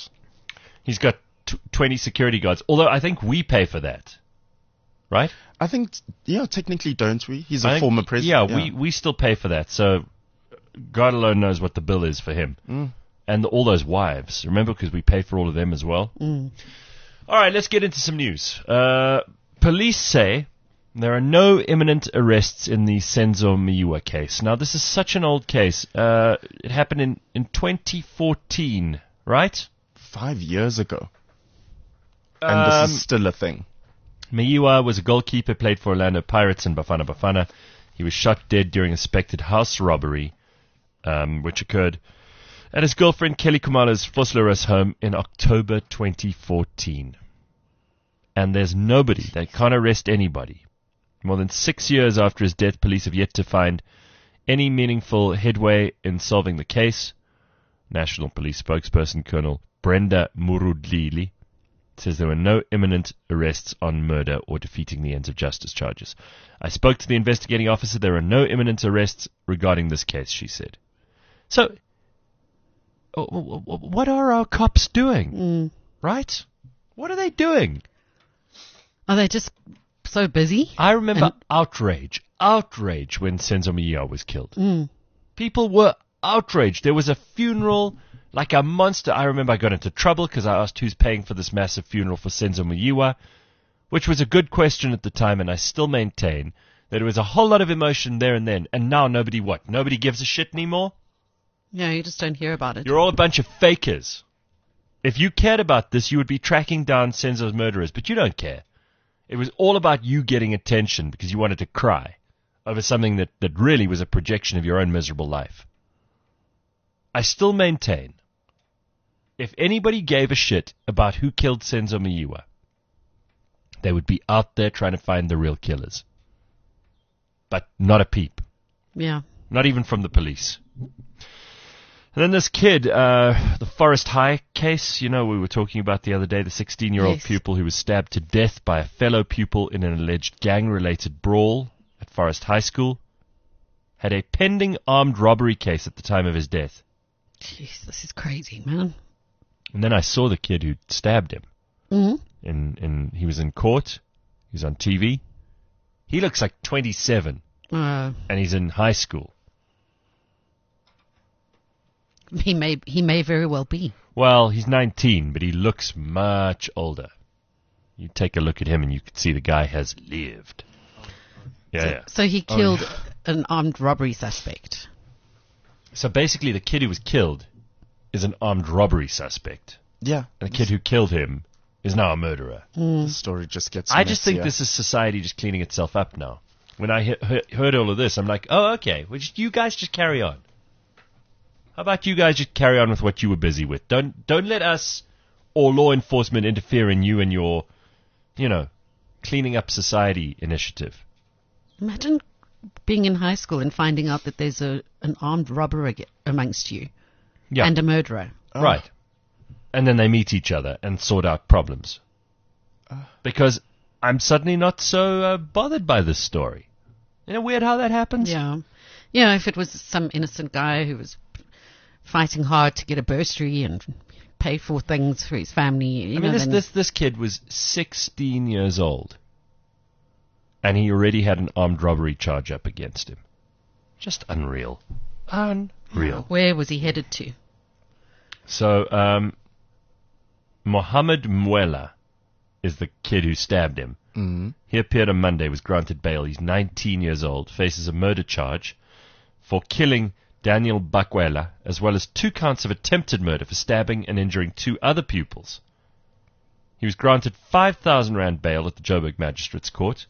Speaker 2: He's got t- twenty security guards, although I think we pay for that. Right?
Speaker 4: I think, yeah, technically, don't we? He's
Speaker 2: I
Speaker 4: a
Speaker 2: think-
Speaker 4: former president.
Speaker 2: Yeah, we, we still pay for that. So God alone knows what the bill is for him.
Speaker 4: Mm.
Speaker 2: And all those wives. Remember, because we pay for all of them as well.
Speaker 3: Mm.
Speaker 2: All right, let's get into some news. Uh, police say there are no imminent arrests in the Senzo Miwa case. Now, this is such an old case. Uh, it happened in, in twenty fourteen, right?
Speaker 4: Five years ago. And
Speaker 2: Um,
Speaker 4: this is still a thing.
Speaker 2: Miwa was a goalkeeper, played for Orlando Pirates in Bafana Bafana. He was shot dead during a suspected house robbery, um, which occurred at his girlfriend Kelly Kumala's Vosloorus home in October twenty fourteen. And there's nobody. They can't arrest anybody. More than six years after his death, police have yet to find any meaningful headway in solving the case. National Police spokesperson Colonel Brenda Murudlili says there were no imminent arrests on murder or defeating the ends of justice charges. I spoke to the investigating officer. There are no imminent arrests regarding this case, she said. So, uh, what are our cops doing?
Speaker 3: Mm.
Speaker 2: Right? What are they doing?
Speaker 3: Are they just so busy?
Speaker 2: I remember
Speaker 3: And-
Speaker 2: outrage, outrage when Senzo Miwa was killed.
Speaker 3: Mm.
Speaker 2: People were outraged. There was a funeral like a monster. I remember I got into trouble because I asked who's paying for this massive funeral for Senzo Miwa, which was a good question at the time, and I still maintain that there was a whole lot of emotion there and then, and now nobody what? Nobody gives a shit anymore?
Speaker 3: Yeah, you just don't hear about it.
Speaker 2: You're all a bunch of fakers. If you cared about this, you would be tracking down Senzo's murderers, but you don't care. It was all about you getting attention because you wanted to cry over something that, that really was a projection of your own miserable life. I still maintain, if anybody gave a shit about who killed Senzo Miwa, they would be out there trying to find the real killers. But not a peep.
Speaker 3: Yeah.
Speaker 2: Not even from the police. And then this kid, uh, the Forest High case, you know, we were talking about the other day, the sixteen-year-old
Speaker 3: Yes.
Speaker 2: pupil who was stabbed to death by a fellow pupil in an alleged gang-related brawl at Forest High School, had a pending armed robbery case at the time of his death.
Speaker 3: Jeez, this is crazy, man.
Speaker 2: And then I saw the kid who stabbed him.
Speaker 3: Mm.
Speaker 2: In, in, he was in court. He was on T V. He looks like twenty-seven,
Speaker 3: Uh,
Speaker 2: and he's in high school.
Speaker 3: he may he may very well be.
Speaker 2: Well, he's nineteen, but he looks much older. You take a look at him and you can see the guy has lived. Yeah,
Speaker 3: so,
Speaker 2: yeah.
Speaker 3: so he
Speaker 2: Oh,
Speaker 3: killed
Speaker 2: yeah.
Speaker 3: an armed robbery suspect.
Speaker 2: So basically the kid who was killed is an armed robbery suspect.
Speaker 4: Yeah.
Speaker 2: And the kid who killed him is now a murderer.
Speaker 3: Mm.
Speaker 4: The story just gets
Speaker 2: I just think
Speaker 4: messier.
Speaker 2: this is society just cleaning itself up now. When I he- he- heard all of this, I'm like, oh, okay. Well, just, you guys just carry on. How about you guys just carry on with what you were busy with? Don't don't let us or law enforcement interfere in you and your, you know, cleaning up society initiative.
Speaker 3: Imagine being in high school and finding out that there's a an armed robber ag- amongst you
Speaker 2: Yeah.
Speaker 3: and a murderer.
Speaker 2: Right. And then they meet each other and sort out problems. Because I'm suddenly not so uh, bothered by this story. Isn't it weird how that happens?
Speaker 3: Yeah. Yeah, if it was some innocent guy who was fighting hard to get a bursary and pay for things for his family. You
Speaker 2: I
Speaker 3: know,
Speaker 2: mean, this,
Speaker 3: then-
Speaker 2: this, this kid was sixteen years old. And he already had an armed robbery charge up against him. Just unreal. Unreal.
Speaker 3: Where was he headed to?
Speaker 2: So, um, Mohammed Mwela is the kid who stabbed him.
Speaker 4: Mm-hmm.
Speaker 2: He appeared on Monday, was granted bail. He's nineteen years old, faces a murder charge for killing Daniel Bakwela, as well as two counts of attempted murder for stabbing and injuring two other pupils. He was granted five thousand rand bail at the Joburg Magistrates Court.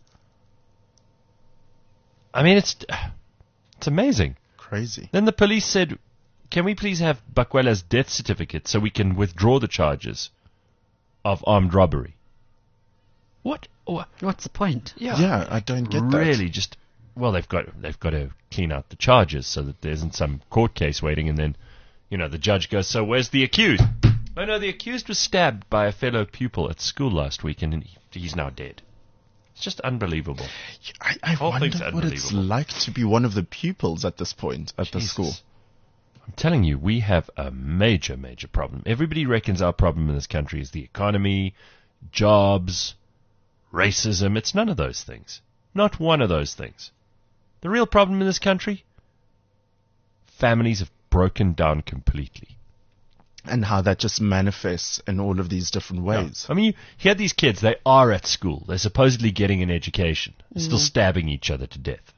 Speaker 2: I mean, it's it's amazing.
Speaker 4: Crazy.
Speaker 2: Then the police said, can we please have Bakwela's death certificate so we can withdraw the charges of armed robbery? What? what?
Speaker 3: What's the point?
Speaker 2: Yeah,
Speaker 4: Yeah, I don't get that.
Speaker 2: really just. Well, they've got they've got to clean out the charges so that there isn't some court case waiting, and then, you know, the judge goes, "So where's the accused?" Oh no, the accused was stabbed by a fellow pupil at school last week, and he, he's now dead. It's just unbelievable.
Speaker 4: I, I
Speaker 2: Whole
Speaker 4: wonder
Speaker 2: thing's
Speaker 4: what it's
Speaker 2: unbelievable.
Speaker 4: like to be one of the pupils at this point at the
Speaker 2: Jesus.
Speaker 4: school.
Speaker 2: I'm telling you, we have a major, major problem. Everybody reckons our problem in this country is the economy, jobs, racism. It's none of those things. Not one of those things. The real problem in this country? Families have broken down completely.
Speaker 4: And how that just manifests in all of these different ways.
Speaker 2: I mean, you, you had these kids, they are at school. They're supposedly getting an education. They're still stabbing each other to death.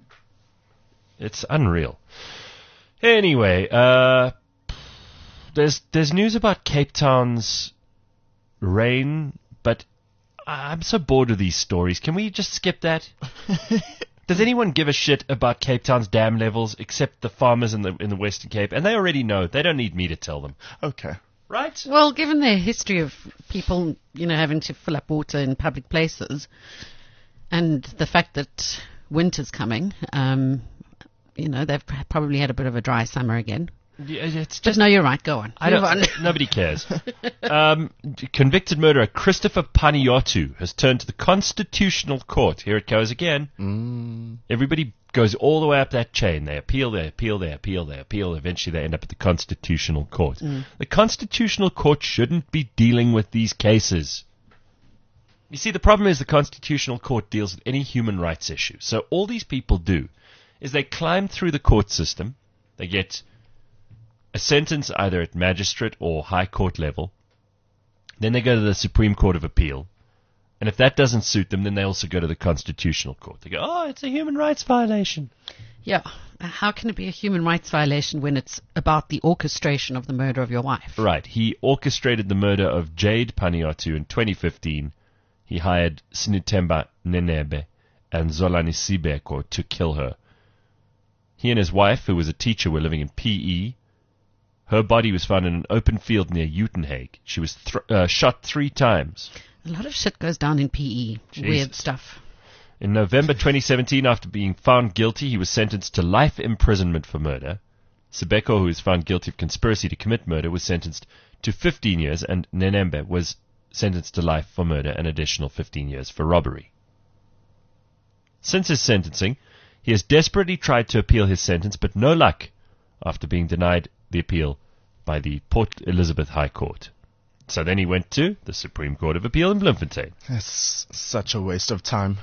Speaker 2: It's unreal. Anyway, uh, there's there's news about Cape Town's rain, but I'm so bored of these stories. Can we just skip that? Does anyone give a shit about Cape Town's dam levels except the farmers in the in the Western Cape? And they already know. They don't need me to tell them.
Speaker 4: Okay.
Speaker 2: Right?
Speaker 3: Well, given their history of people, you know, having to fill up water in public places, and the fact that winter's coming, um, you know, they've probably had a bit of a dry summer again.
Speaker 2: Yeah, it's
Speaker 3: Just
Speaker 2: just
Speaker 3: no, you're right. Go on.
Speaker 2: I
Speaker 3: Move
Speaker 2: don't,
Speaker 3: on.
Speaker 2: nobody cares. Um, convicted murderer Christopher Panayiotou has turned to the Constitutional Court. Here it goes again.
Speaker 4: Mm.
Speaker 2: Everybody goes all the way up that chain. They appeal, they appeal, they appeal, they appeal. Eventually they end up at the Constitutional Court.
Speaker 3: Mm.
Speaker 2: The Constitutional Court shouldn't be dealing with these cases. You see, the problem is the Constitutional Court deals with any human rights issue. So all these people do is they climb through the court system. They get a sentence either at magistrate or high court level. Then they go to the Supreme Court of Appeal. And if that doesn't suit them, then they also go to the Constitutional Court. They go, oh, it's a human rights violation.
Speaker 3: Yeah. How can it be a human rights violation when it's about the orchestration of the murder of your wife?
Speaker 2: Right. He orchestrated the murder of Jade Panayiotou in twenty fifteen. He hired Sinutemba Nenebe and Zolani Sibeko to kill her. He and his wife, who was a teacher, were living in P E. Her body was found in an open field near Uitenhage. She was th- uh, shot three times.
Speaker 3: A lot of shit goes down in P E.
Speaker 2: Jesus.
Speaker 3: Weird stuff.
Speaker 2: In November twenty seventeen, after being found guilty, he was sentenced to life imprisonment for murder. Sibeko, who was found guilty of conspiracy to commit murder, was sentenced to fifteen years, and Nenembe was sentenced to life for murder, an additional fifteen years for robbery. Since his sentencing, he has desperately tried to appeal his sentence, but no luck, after being denied the appeal by the Port Elizabeth High Court. So then he went to the Supreme Court of Appeal in Bloemfontein.
Speaker 4: It's such a waste of time.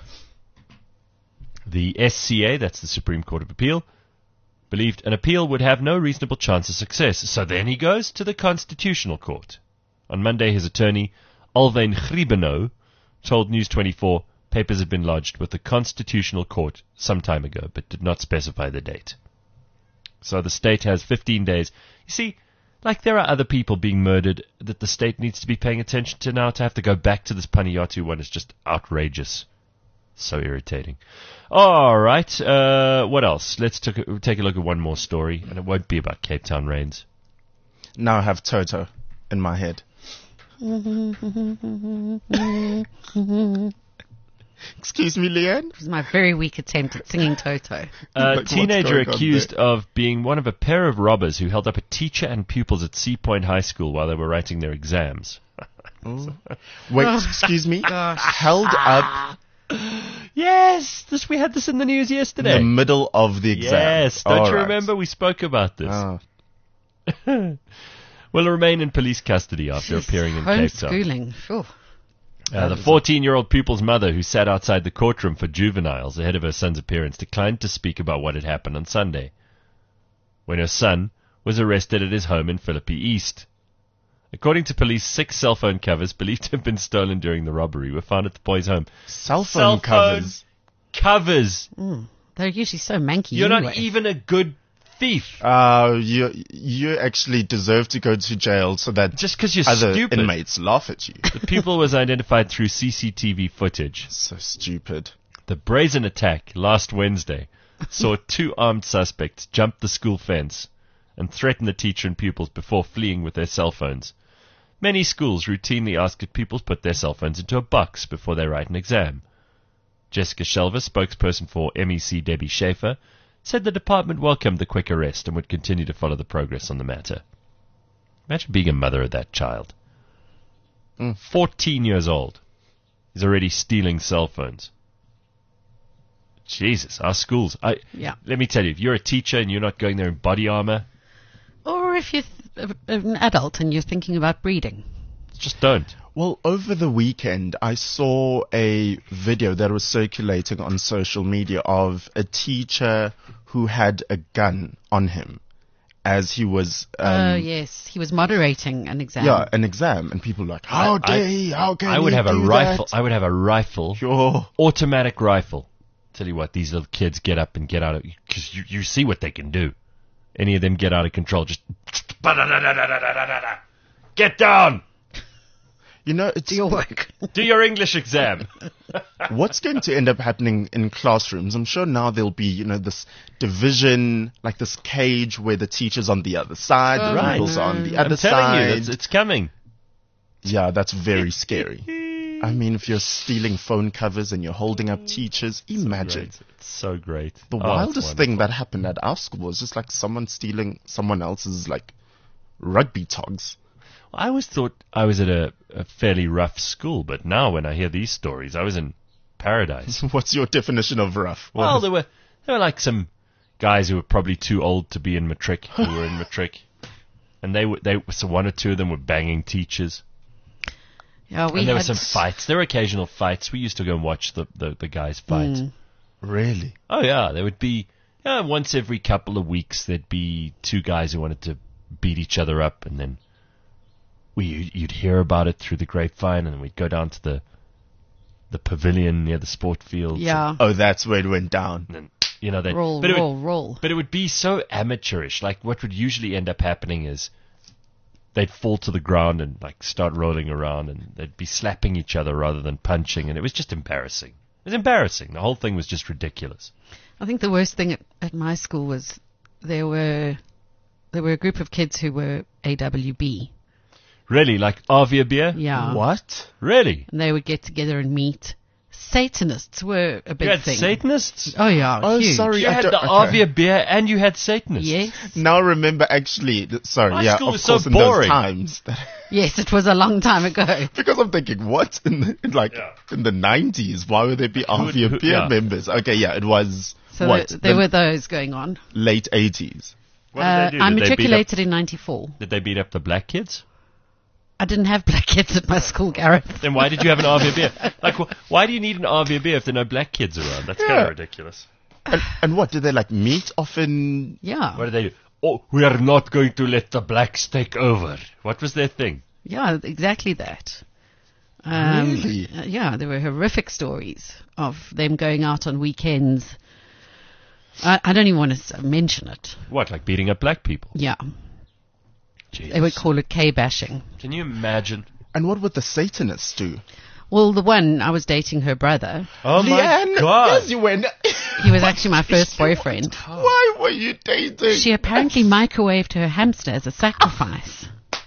Speaker 2: The S C A, that's the Supreme Court of Appeal, believed an appeal would have no reasonable chance of success. So then he goes to the Constitutional Court. On Monday, his attorney, Alwyn Gribeno, told News twenty-four papers had been lodged with the Constitutional Court some time ago, but did not specify the date. So the state has fifteen days. You see, like there are other people being murdered that the state needs to be paying attention to now. To have to go back to this Panayiotou one is just outrageous. So irritating. All right, uh, what else? Let's take a, take a look at one more story, and it won't be about Cape Town rains.
Speaker 4: Now I have Toto in my head. Excuse me, Leanne?
Speaker 3: It was my very weak attempt at singing Toto.
Speaker 2: A
Speaker 4: Like, what's
Speaker 2: teenager
Speaker 4: going on
Speaker 2: accused
Speaker 4: there?
Speaker 2: of being one of a pair of robbers who held up a teacher and pupils at Sea Point High School while they were writing their exams.
Speaker 4: Ooh. Wait, excuse me? Held up
Speaker 2: Yes, this we had this in the news
Speaker 4: in
Speaker 2: yesterday.
Speaker 4: the middle of the exam.
Speaker 2: Yes, don't
Speaker 4: All
Speaker 2: you
Speaker 4: right.
Speaker 2: remember we spoke about this?
Speaker 4: Ah.
Speaker 2: Will remain in police custody after
Speaker 3: Jeez,
Speaker 2: appearing in Cape Town.
Speaker 3: Homeschooling. Phew.
Speaker 2: Uh, the fourteen-year-old pupil's mother, who sat outside the courtroom for juveniles ahead of her son's appearance, declined to speak about what had happened on Sunday, when her son was arrested at his home in Philippi East. According to police, six cell phone covers believed to have been stolen during the robbery were found at the boy's home.
Speaker 4: Cell phone
Speaker 2: Cell phone
Speaker 4: covers.
Speaker 2: Covers.
Speaker 3: Mm. They're usually so manky.
Speaker 2: You're
Speaker 3: anyway.
Speaker 2: not even a good thief.
Speaker 4: Uh, you you actually deserve to go to jail so that
Speaker 2: Just because you're
Speaker 4: other
Speaker 2: stupid.
Speaker 4: inmates laugh at you.
Speaker 2: The pupil was identified through C C T V footage.
Speaker 4: So stupid.
Speaker 2: The brazen attack last Wednesday saw two armed suspects jump the school fence and threaten the teacher and pupils before fleeing with their cell phones. Many schools routinely ask that pupils put their cell phones into a box before they write an exam. Jessica Shelver, spokesperson for M E C Debbie Schaefer, said the department welcomed the quick arrest and would continue to follow the progress on the matter. Imagine being a mother of that child.
Speaker 4: Mm.
Speaker 2: fourteen years old. He's already stealing cell phones. Jesus, our schools. I,
Speaker 3: Yeah.
Speaker 2: Let me tell you, if you're a teacher and you're not going there in body armor,
Speaker 3: Or if you're th- an adult and you're thinking about breeding.
Speaker 2: just don't.
Speaker 4: Well, over the weekend, I saw a video that was circulating on social media of a teacher who had a gun on him as he was...
Speaker 3: Oh,
Speaker 4: Um,
Speaker 3: yes. He was moderating an exam.
Speaker 4: yeah, an exam. And people were like, how
Speaker 2: I-
Speaker 4: dare
Speaker 2: I-
Speaker 4: he? How can
Speaker 2: I would
Speaker 4: he
Speaker 2: have a
Speaker 4: do
Speaker 2: rifle.
Speaker 4: that?
Speaker 2: I would have a rifle.
Speaker 4: Sure.
Speaker 2: Automatic rifle. Tell you what, these little kids get up and get out of... Because you, you see what they can do. Any of them get out of control, just... Get down!
Speaker 4: You know, it's
Speaker 3: Do your work.
Speaker 2: Do your English exam.
Speaker 4: what's going to end up happening in classrooms. I'm sure now there'll be, you know, this division, like this cage where the teacher's on the other side,
Speaker 3: Oh,
Speaker 4: the
Speaker 2: right.
Speaker 4: pupils are on the
Speaker 2: I'm
Speaker 4: other
Speaker 2: telling
Speaker 4: side.
Speaker 2: you, it's, it's coming.
Speaker 4: Yeah, that's very scary. I mean, if you're stealing phone covers and you're holding up teachers, imagine.
Speaker 2: Great. It's so great.
Speaker 4: The
Speaker 2: Oh, it's
Speaker 4: wildest thing
Speaker 2: wonderful.
Speaker 4: that happened at our school was just like someone stealing someone else's, like, rugby togs.
Speaker 2: I always thought I was at a, a fairly rough school, but now when I hear these stories, I was in paradise.
Speaker 4: What's your definition of rough?
Speaker 2: Well, there were there were like some guys who were probably too old to be in matric, who were in matric, and they were they so one or two of them were banging teachers,
Speaker 3: Yeah, we
Speaker 2: and there were
Speaker 3: had
Speaker 2: some fights. There were occasional fights. We used to go and watch the the, the guys fight.
Speaker 3: Mm.
Speaker 4: Really?
Speaker 2: Oh yeah, there would be yeah, once every couple of weeks there'd be two guys who wanted to beat each other up, and then we you'd hear about it through the grapevine, and then we'd go down to the the pavilion near the sport fields.
Speaker 3: Yeah.
Speaker 4: Oh, that's where it went down.
Speaker 2: And then, you know, they
Speaker 3: Roll,
Speaker 2: but it would-
Speaker 3: roll, roll.
Speaker 2: But it would be so amateurish. Like, what would usually end up happening is they'd fall to the ground and, like, start rolling around, and they'd be slapping each other rather than punching, and it was just embarrassing. It was embarrassing. The whole thing was just ridiculous.
Speaker 3: I think the worst thing at, at my school was there were there were a group of kids who were A W B.
Speaker 2: Really? Like Avia beer?
Speaker 3: Yeah.
Speaker 4: What?
Speaker 2: Really?
Speaker 3: And they would get together and meet. Satanists were a big
Speaker 2: You had
Speaker 3: thing.
Speaker 2: Satanists?
Speaker 3: Oh, yeah.
Speaker 4: Oh,
Speaker 3: huge.
Speaker 4: sorry.
Speaker 2: You
Speaker 4: I
Speaker 2: had
Speaker 4: don't-
Speaker 2: the
Speaker 4: okay.
Speaker 2: Avia beer and you had Satanists.
Speaker 3: Yes.
Speaker 4: Now remember, actually, th- sorry,
Speaker 2: My
Speaker 4: yeah,
Speaker 2: school
Speaker 4: of
Speaker 2: was so
Speaker 4: course, in
Speaker 2: boring.
Speaker 4: those times. That,
Speaker 3: Yes, it was a long time ago.
Speaker 4: because I'm thinking, what? In, the, in like,
Speaker 2: Yeah.
Speaker 4: in the nineties, why would there be Avia
Speaker 2: who-
Speaker 4: Beer
Speaker 2: yeah.
Speaker 4: members? Okay, yeah, it was,
Speaker 3: So
Speaker 4: what,
Speaker 3: there, there
Speaker 4: the
Speaker 3: were those going on.
Speaker 4: late eighties.
Speaker 2: What did
Speaker 3: Uh,
Speaker 2: they do?
Speaker 3: I
Speaker 2: Did they beat up-
Speaker 3: matriculated in ninety-four.
Speaker 2: Did they beat up the black kids?
Speaker 3: I didn't have black kids at my school, Gareth.
Speaker 2: Then why did you have an Avia beer? Like, wh- why do you need an Avia beer if there are no black kids around? That's kind
Speaker 4: Yeah.
Speaker 2: of ridiculous.
Speaker 4: And, and what, did they like meet often?
Speaker 3: Yeah.
Speaker 2: What did they do? Oh, we are not going to let the blacks take over. What was their thing?
Speaker 3: Yeah, exactly that. Um,
Speaker 4: Really?
Speaker 3: uh, Yeah, there were horrific stories of them going out on weekends. I, I don't even want to s- mention it.
Speaker 2: What, like beating up black people?
Speaker 3: Yeah,
Speaker 2: Jesus.
Speaker 3: they would call it K-bashing.
Speaker 2: Can you imagine?
Speaker 4: And what would the Satanists do?
Speaker 3: Well, the one, I was dating her brother.
Speaker 2: Oh
Speaker 4: Leanne, yes, you went.
Speaker 3: He was actually my first boyfriend.
Speaker 4: Why were you dating?
Speaker 3: She apparently microwaved her hamster as a sacrifice.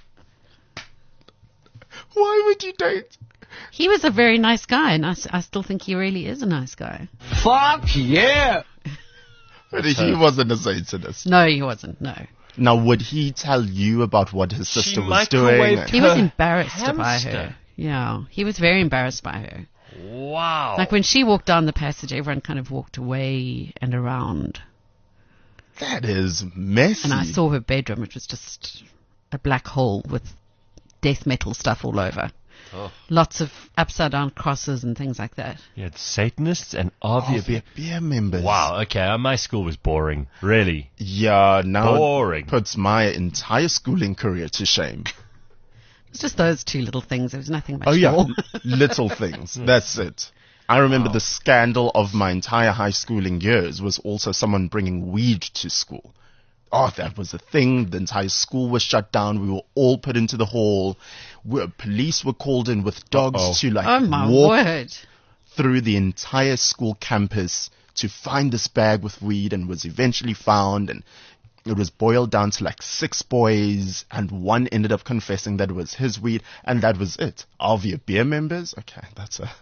Speaker 4: Why would you date?
Speaker 3: He was a very nice guy, and I, s- I still think he really is a nice guy.
Speaker 6: Fuck yeah!
Speaker 4: But he wasn't a Satanist.
Speaker 3: No, he wasn't, no.
Speaker 4: Now, would he tell you about what his
Speaker 2: She
Speaker 4: sister was doing?
Speaker 2: microwaved
Speaker 3: He was
Speaker 2: Her
Speaker 3: embarrassed by
Speaker 2: hamster.
Speaker 3: her. Yeah, he was very embarrassed by her.
Speaker 2: Wow.
Speaker 3: Like when she walked down the passage, everyone kind of walked away and around.
Speaker 4: That is messy.
Speaker 3: And I saw her bedroom, which was just a black hole with death metal stuff all over.
Speaker 2: Oh.
Speaker 3: Lots of upside down crosses and things like that.
Speaker 2: You had Satanists and Avia
Speaker 4: Avia
Speaker 2: beer.
Speaker 4: Beer members.
Speaker 2: Wow, okay, uh, my school was boring. Really.
Speaker 4: Yeah, now
Speaker 2: Boring.
Speaker 4: it puts my entire schooling career to shame.
Speaker 3: It's just those two little things. There was nothing much
Speaker 4: Oh yeah,
Speaker 3: more.
Speaker 4: little things. That's it. I remember the scandal of my entire high schooling years was also someone bringing weed to school. Oh, that was a thing. The entire school was shut down. We were all put into the hall. We, police were called in with dogs
Speaker 2: Uh-oh.
Speaker 4: to like
Speaker 3: Oh my
Speaker 4: walk
Speaker 3: word.
Speaker 4: through the entire school campus to find this bag with weed, and was eventually found. And It was boiled down to like six boys, and one ended up confessing that it was his weed, and that was it. Are we beer members? Okay, that's a...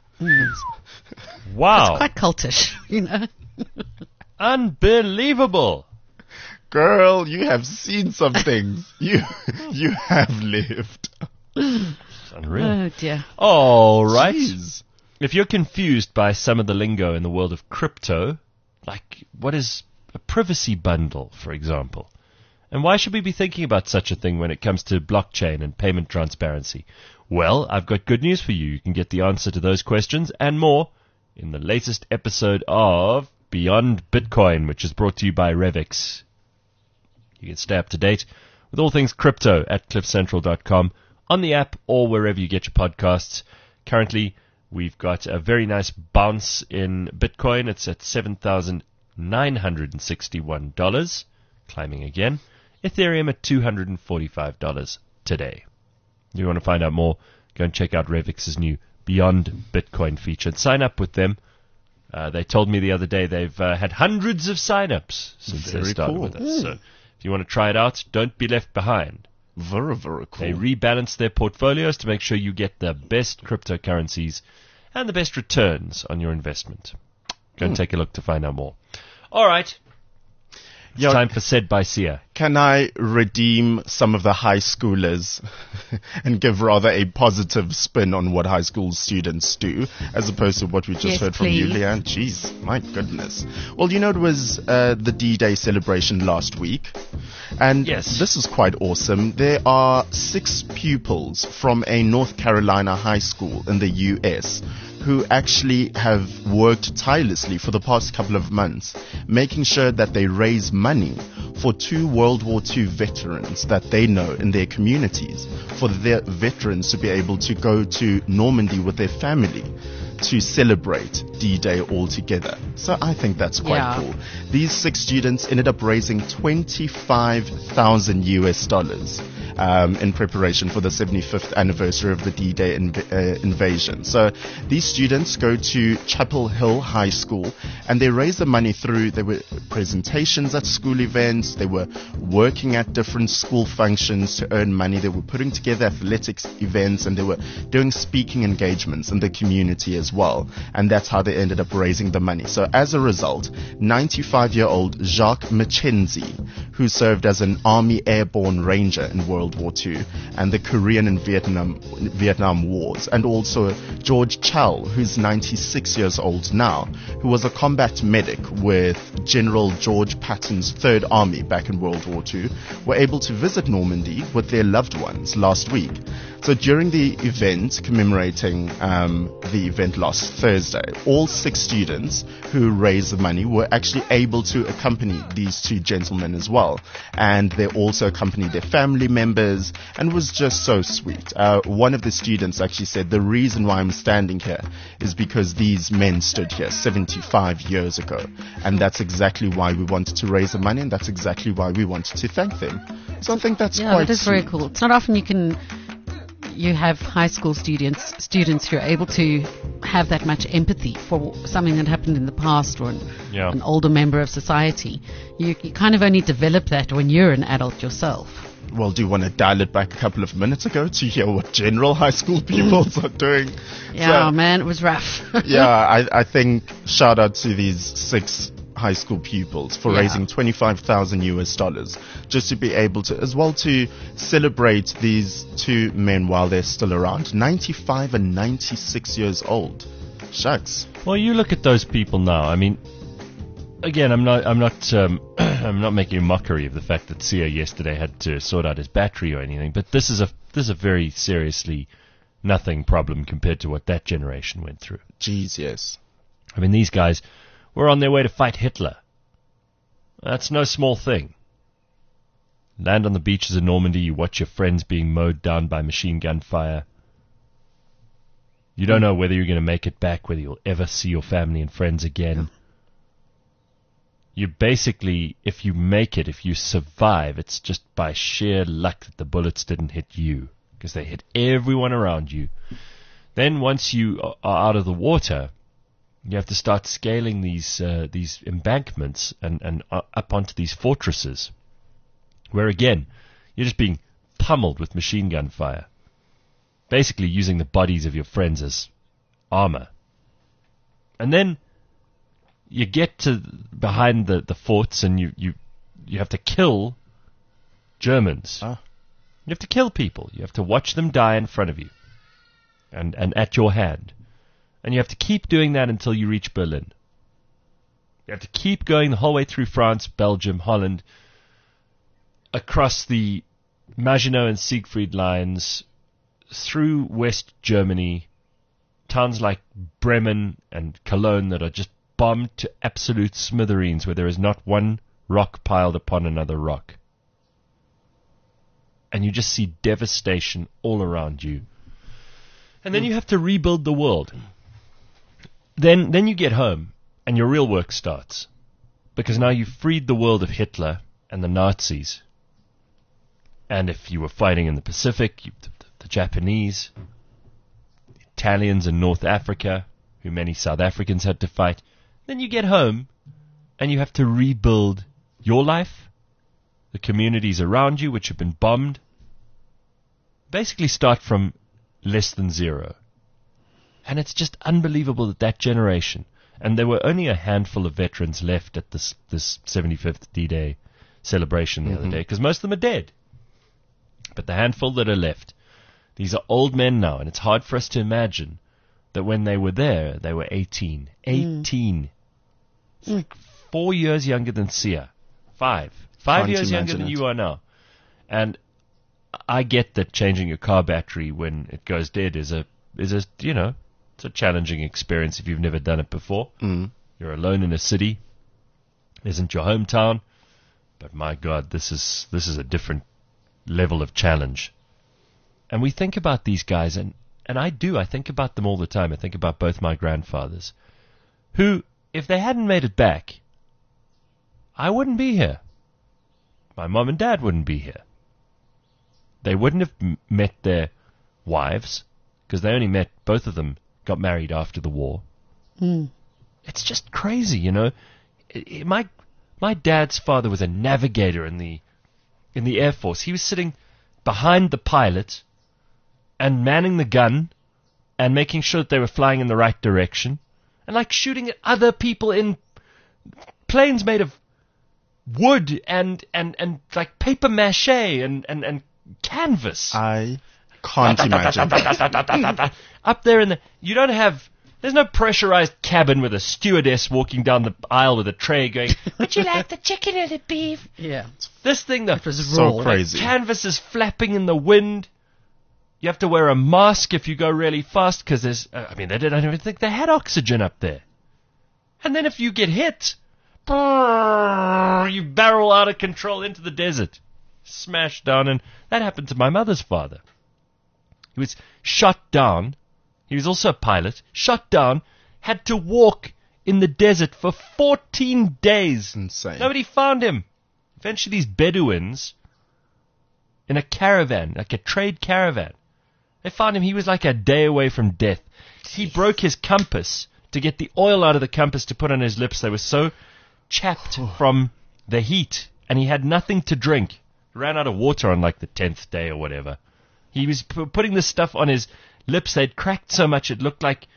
Speaker 2: Wow.
Speaker 3: It's quite cultish, you know.
Speaker 2: Unbelievable.
Speaker 4: Girl, you have seen some things. You you have lived.
Speaker 2: It's unreal.
Speaker 3: Oh, dear.
Speaker 2: All right.
Speaker 4: Jeez.
Speaker 2: If you're confused by some of the lingo in the world of crypto, like what is a privacy bundle, for example, and why should we be thinking about such a thing when it comes to blockchain and payment transparency? Well, I've got good news for you. You can get the answer to those questions and more in the latest episode of Beyond Bitcoin, which is brought to you by Revix. You can stay up to date with all things crypto at cliff central dot com, on the app or wherever you get your podcasts. Currently, we've got a very nice bounce in Bitcoin. It's at seven thousand nine hundred sixty-one dollars, climbing again. Ethereum at two hundred forty-five dollars today. If you want to find out more, go and check out Revix's new Beyond Bitcoin feature and sign up with them. Uh, they told me the other day they've uh, had hundreds of sign-ups since
Speaker 4: Very
Speaker 2: they started
Speaker 4: cool.
Speaker 2: with us. So if you want to try it out, don't be left behind.
Speaker 4: Very, very cool.
Speaker 2: They rebalance their portfolios to make sure you get the best cryptocurrencies and the best returns on your investment. Go and
Speaker 4: Hmm.
Speaker 2: take a look to find out more. All right. It's
Speaker 4: Yeah.
Speaker 2: time for Said by Sia.
Speaker 4: Can I redeem some of the high schoolers and give rather a positive spin on what high school students do, as opposed to what we just
Speaker 3: Yes,
Speaker 4: heard from you,
Speaker 3: please.
Speaker 4: Leanne? Jeez, my goodness. Well, you know, it was uh, the D-Day celebration last week, and
Speaker 2: Yes.
Speaker 4: this is quite awesome. There are six pupils from a North Carolina high school in the U S who actually have worked tirelessly for the past couple of months, making sure that they raise money for two World War Two veterans that they know in their communities, for their veterans to be able to go to Normandy with their family to celebrate D-Day all together. So I think that's quite
Speaker 3: Yeah.
Speaker 4: cool. These six students ended up raising twenty-five thousand U S dollars um, in preparation for the seventy-fifth anniversary of the D-Day inv- uh, invasion. So these students go to Chapel Hill High School, and they raise the money through, there were presentations at school events, they were working at different school functions to earn money, they were putting together athletics events, and they were doing speaking engagements in the community as well. And that's how they ended up raising the money. So as a result, ninety-five-year-old Jacques Mackenzie, who served as an Army Airborne Ranger in World War Two and the Korean and Vietnam Vietnam Wars, and also George Chau, who's ninety-six years old now, who was a combat medic with General George Patton's Third Army back in World War Two, were able to visit Normandy with their loved ones last week. So during the event commemorating um, the event last Thursday, all six students who raised the money were actually able to accompany these two gentlemen as well. And they also accompanied their family members, and it was just so sweet. Uh, one of the students actually said, the reason why I'm standing here is because these men stood here seventy-five years ago. And that's exactly why we wanted to raise the money, and that's exactly why we wanted to thank them. So I think that's
Speaker 3: Yeah,
Speaker 4: quite
Speaker 3: that is very
Speaker 4: sweet.
Speaker 3: cool. It's not often you can you have high school students students who are able to have that much empathy for something that happened in the past or an,
Speaker 2: Yeah.
Speaker 3: an older member of society. You, you kind of only develop that when you're an adult yourself.
Speaker 4: Well, do you want to dial it back a couple of minutes ago to hear what general high school pupils are doing?
Speaker 3: Yeah,
Speaker 4: So,
Speaker 3: man, it was rough.
Speaker 4: yeah, I, I think shout out to these six high school pupils for
Speaker 3: Yeah.
Speaker 4: raising twenty-five thousand U S dollars just to be able to, as well to celebrate these two men while they're still around. ninety-five and ninety-six years old. Shucks.
Speaker 2: Well, you look at those people now. I mean, again, I'm not, I'm not, um, I'm not making a mockery of the fact that Sia yesterday had to sort out his battery or anything. But this is a, this is a very seriously nothing problem compared to what that generation went through.
Speaker 4: Jeez, yes.
Speaker 2: I mean, these guys were on their way to fight Hitler. That's no small thing. Land on the beaches of Normandy, you watch your friends being mowed down by machine gun fire. You don't know whether you're going to make it back, whether you'll ever see your family and friends again. You basically, if you make it, if you survive, it's just by sheer luck that the bullets didn't hit you, because they hit everyone around you. Then once you are out of the water, you have to start scaling these uh, these embankments and, and uh, up onto these fortresses. where again, you're just being pummeled with machine gun fire. Basically using the bodies of your friends as armor. And then you get to behind the, the forts and you, you, you have to kill Germans.
Speaker 4: Ah.
Speaker 2: You have to kill people. You have to watch them die in front of you and, and at your hand. And you have to keep doing that until you reach Berlin. You have to keep going the whole way through France, Belgium, Holland, across the Maginot and Siegfried lines, through West Germany, towns like Bremen and Cologne that are just bombed to absolute smithereens, where there is not one rock piled upon another rock. And you just see devastation all around you. And then you have to rebuild the world. Then, then you get home, and your real work starts. Because now you've freed the world of Hitler and the Nazis. And if you were fighting in the Pacific, you, the, the Japanese, the Italians in North Africa, who many South Africans had to fight, then you get home, and you have to rebuild your life, the communities around you which have been bombed. Basically start from less than zero. And it's just unbelievable that that generation, and there were only a handful of veterans left at this this seventy-fifth D-Day celebration the mm-hmm. other day, because most of them are dead. But the handful that are left, these are old men now, and it's hard for us to imagine that when they were there, they were eighteen. eighteen. Mm. It's like four years younger than Sia. Five. Five
Speaker 4: Can't
Speaker 2: years younger than
Speaker 4: it.
Speaker 2: you are now. And I get that changing your car battery when it goes dead is a, is a, you know, it's a challenging experience if you've never done it before.
Speaker 4: Mm.
Speaker 2: You're alone in a city. It isn't your hometown. But my God, this is, this is a different level of challenge. And we think about these guys, and, and I do, I think about them all the time. I think about both my grandfathers, who, if they hadn't made it back, I wouldn't be here. My mom and dad wouldn't be here. They wouldn't have m- met their wives, because they only met, both of them got married after the war.
Speaker 3: Mm.
Speaker 2: It's just crazy, you know. It, it, my my dad's father was a navigator in the in the Air Force. He was sitting behind the pilot and manning the gun and making sure that they were flying in the right direction, and like shooting at other people in planes made of wood and and and like paper mache and and and canvas.
Speaker 4: I can't imagine.
Speaker 2: Up there in the, you don't have, there's no pressurized cabin with a stewardess walking down the aisle with a tray going, would you like the chicken or the beef?
Speaker 3: Yeah.
Speaker 2: This thing, though,
Speaker 3: It was
Speaker 4: So
Speaker 3: raw.
Speaker 4: crazy.
Speaker 2: canvas is flapping in the wind. You have to wear a mask if you go really fast, because there's, uh, I mean, they didn't even think they had oxygen up there. And then if you get hit, brrr, you barrel out of control into the desert. Smashed down, and that happened to my mother's father. He was shot down. He was also a pilot. Shot down. Had to walk in the desert for fourteen days.
Speaker 4: Insane.
Speaker 2: Nobody found him. Eventually these Bedouins, in a caravan, like a trade caravan, they found him. He was like a day away from death. He broke his compass to get the oil out of the compass to put on his lips. They were so chapped from the heat, and he had nothing to drink. Ran out of water on like the tenth day or whatever. He was p- putting this stuff on his lips. They'd cracked so much it looked like,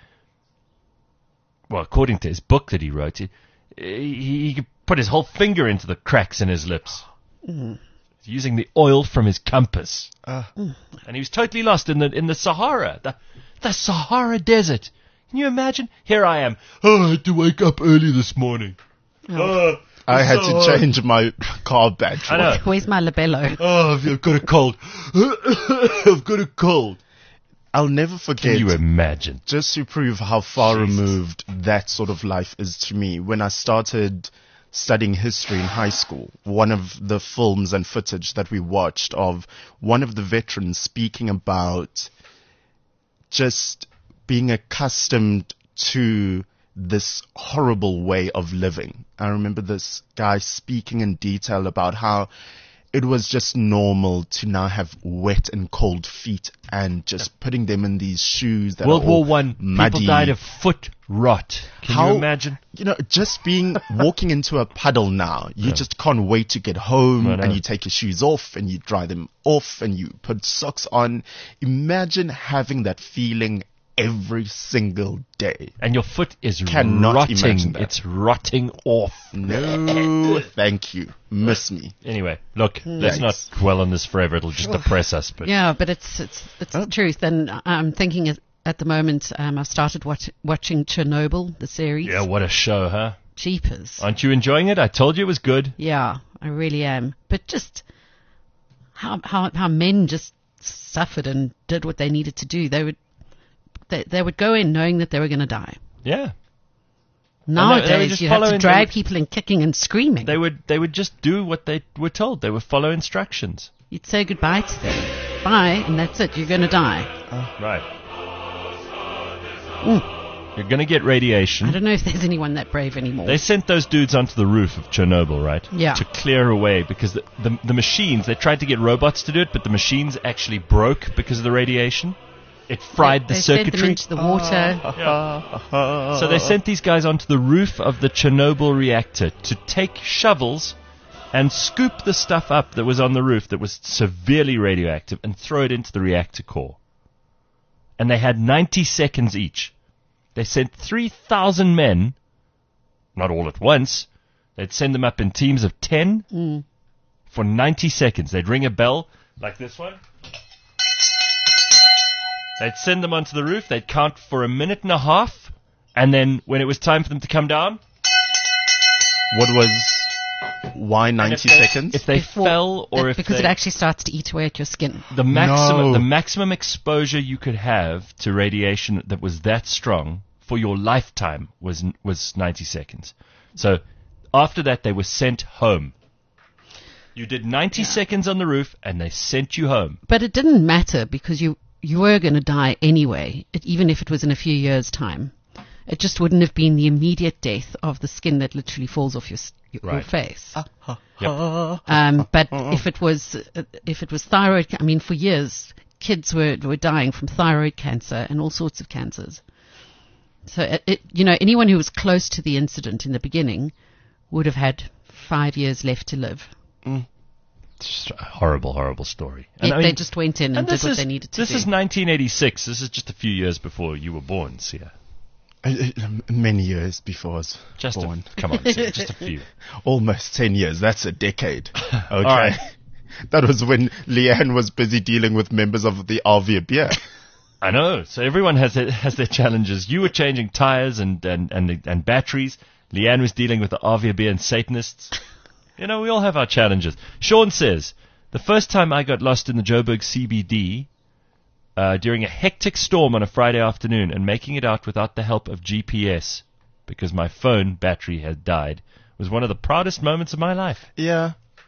Speaker 2: well, according to his book that he wrote, he, he, he could put his whole finger into the cracks in his lips.
Speaker 3: Mm.
Speaker 2: Using the oil from his compass.
Speaker 4: Uh,
Speaker 2: And he was totally lost in the in the Sahara. The, the Sahara Desert. Can you imagine? Here I am. Oh, I had to wake up early this morning. Oh.
Speaker 4: I had
Speaker 2: So
Speaker 4: to
Speaker 2: hard.
Speaker 4: change my car battery.
Speaker 2: I know.
Speaker 3: Where's my labello?
Speaker 2: Oh, I've got a cold. I've got a cold.
Speaker 4: I'll never forget.
Speaker 2: Can you imagine?
Speaker 4: Just to prove how far
Speaker 2: Jesus.
Speaker 4: removed that sort of life is to me, when I started studying history in high school, one of the films and footage that we watched of one of the veterans speaking about just being accustomed to this horrible way of living. I remember this guy speaking in detail about how it was just normal to now have wet and cold feet and just putting them in these shoes that
Speaker 2: World
Speaker 4: are all
Speaker 2: War One,
Speaker 4: muddy.
Speaker 2: people died of foot rot. Can
Speaker 4: How,
Speaker 2: you imagine?
Speaker 4: You know, just being walking into a puddle now, you
Speaker 2: Yeah.
Speaker 4: just can't wait to get home,
Speaker 2: I know.
Speaker 4: and you take your shoes off and you dry them off and you put socks on. Imagine having that feeling every single day.
Speaker 2: And your foot is
Speaker 4: Cannot
Speaker 2: rotting.
Speaker 4: imagine that.
Speaker 2: It's rotting off.
Speaker 4: No, thank you. Miss me.
Speaker 2: Anyway, look, let's
Speaker 4: Yikes.
Speaker 2: not dwell on this forever. It'll just depress us. But
Speaker 3: Yeah, but it's it's it's the truth. And I'm thinking at, at the moment, um, I've started watch, watching Chernobyl, the series.
Speaker 2: yeah, what a show, huh?
Speaker 3: Jeepers.
Speaker 2: Aren't you enjoying it? I told you it was good.
Speaker 3: Yeah, I really am. But just how how how men just suffered and did what they needed to do. They would they they would go in knowing that they were going to die.
Speaker 2: Yeah.
Speaker 3: Nowadays,
Speaker 2: they were just
Speaker 3: you have to
Speaker 2: following-
Speaker 3: drag
Speaker 2: they-
Speaker 3: people in kicking and screaming.
Speaker 2: They would they would just do what they were told. They would follow instructions.
Speaker 3: You'd say goodbye to them. Bye, and that's it. You're going to die.
Speaker 2: Right.
Speaker 3: Mm.
Speaker 2: You're going to get radiation.
Speaker 3: I don't know if there's anyone that brave anymore.
Speaker 2: They sent those dudes onto the roof of Chernobyl, right?
Speaker 3: Yeah.
Speaker 2: To clear away because the, the the machines, they tried to get robots to do it, but the machines actually broke because of the radiation. It fried the
Speaker 3: they sent them
Speaker 2: circuitry.
Speaker 3: into the water.
Speaker 2: Yeah. So they sent these guys onto the roof of the Chernobyl reactor to take shovels and scoop the stuff up that was on the roof that was severely radioactive and throw it into the reactor core. And they had ninety seconds each. They sent three thousand men, not all at once. They'd send them up in teams of ten
Speaker 3: Mm.
Speaker 2: for ninety seconds. They'd ring a bell like this one. They'd send them onto the roof. They'd count for a minute and a half. And then when it was time for them to come down,
Speaker 4: What was, why ninety
Speaker 2: they-
Speaker 4: seconds?
Speaker 2: if they
Speaker 3: Before-
Speaker 2: fell or
Speaker 3: that-
Speaker 2: if
Speaker 3: because
Speaker 2: they,
Speaker 3: it actually starts to eat away at your skin.
Speaker 2: the maximum
Speaker 4: No.
Speaker 2: the maximum exposure you could have to radiation that was that strong for your lifetime was was ninety seconds. So after that they were sent home. You did ninety seconds on the roof and they sent you home.
Speaker 3: But it didn't matter because you you were going to die anyway, it, even if it was in a few years' time. It just wouldn't have been the immediate death of the skin that literally falls off your s- your, your
Speaker 2: Right.
Speaker 3: face.
Speaker 2: Yep.
Speaker 3: Um, but if it was uh, if it was thyroid, ca- I mean, for years kids were were dying from thyroid cancer and all sorts of cancers. So it, it, you know, anyone who was close to the incident in the beginning would have had five years left to live.
Speaker 2: It's just a horrible, horrible story.
Speaker 3: Yet
Speaker 2: I
Speaker 3: they
Speaker 2: mean-
Speaker 3: just went in and,
Speaker 2: and
Speaker 3: did
Speaker 2: this
Speaker 3: what
Speaker 2: is,
Speaker 3: they needed to
Speaker 2: this
Speaker 3: do.
Speaker 2: is nineteen eighty-six. This is just a few years before you were born, Sia.
Speaker 4: Uh, uh, Many years before I was
Speaker 2: Just
Speaker 4: born.
Speaker 2: A, come on, Sia, just a few.
Speaker 4: Almost ten years. That's a decade. Okay.
Speaker 2: All right.
Speaker 4: That was when Leanne was busy dealing with members of the R V Beer.
Speaker 2: I know. So everyone has their, has their challenges. You were changing tires and, and, and, and batteries. Leanne was dealing with the R V B and Satanists. You know, we all have our challenges. Sean says, the first time I got lost in the Joburg C B D uh, during a hectic storm on a Friday afternoon and making it out without the help of G P S because my phone battery had died was one of the proudest moments of my life.
Speaker 4: Yeah.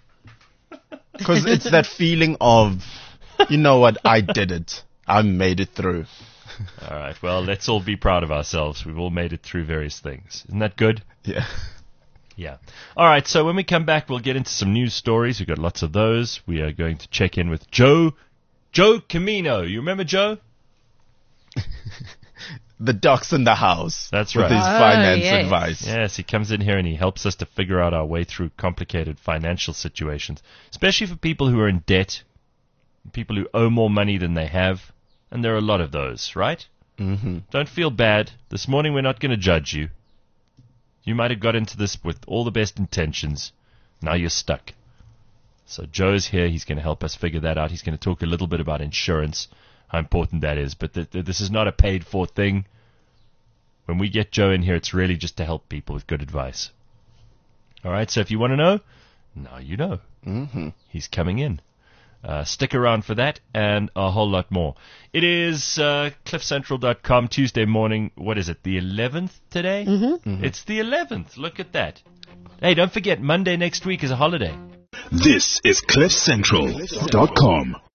Speaker 4: Because it's that feeling of, you know what, I did it. I made it through.
Speaker 2: All right, well, let's all be proud of ourselves. We've all made it through various things. Isn't that good?
Speaker 4: Yeah.
Speaker 2: Yeah. All right, so when we come back, we'll get into some news stories. We've got lots of those. We are going to check in with Joe, Joe Camino. You remember Joe?
Speaker 4: The doc's in the house.
Speaker 2: That's
Speaker 4: with
Speaker 2: right.
Speaker 4: his
Speaker 3: Oh,
Speaker 4: finance
Speaker 3: yes.
Speaker 4: advice.
Speaker 2: Yes, he comes in here and he helps us to figure out our way through complicated financial situations, especially for people who are in debt, people who owe more money than they have, and there are a lot of those, right?
Speaker 4: Mm-hmm.
Speaker 2: Don't feel bad. This morning we're not going to judge you. You might have got into this with all the best intentions. Now you're stuck. So Joe's here. He's going to help us figure that out. He's going to talk a little bit about insurance, how important that is. But th- th- this is not a paid-for thing. When we get Joe in here, it's really just to help people with good advice. All right, so if you want to know, now you know.
Speaker 4: Mm-hmm.
Speaker 2: He's coming in. Uh, stick around for that and a whole lot more. It is uh, cliff central dot com, Tuesday morning. What is it, the eleventh today?
Speaker 3: Mm-hmm.
Speaker 2: It's the eleventh. Look at that. Hey, don't forget, Monday next week is a holiday.
Speaker 1: This is cliff central dot com.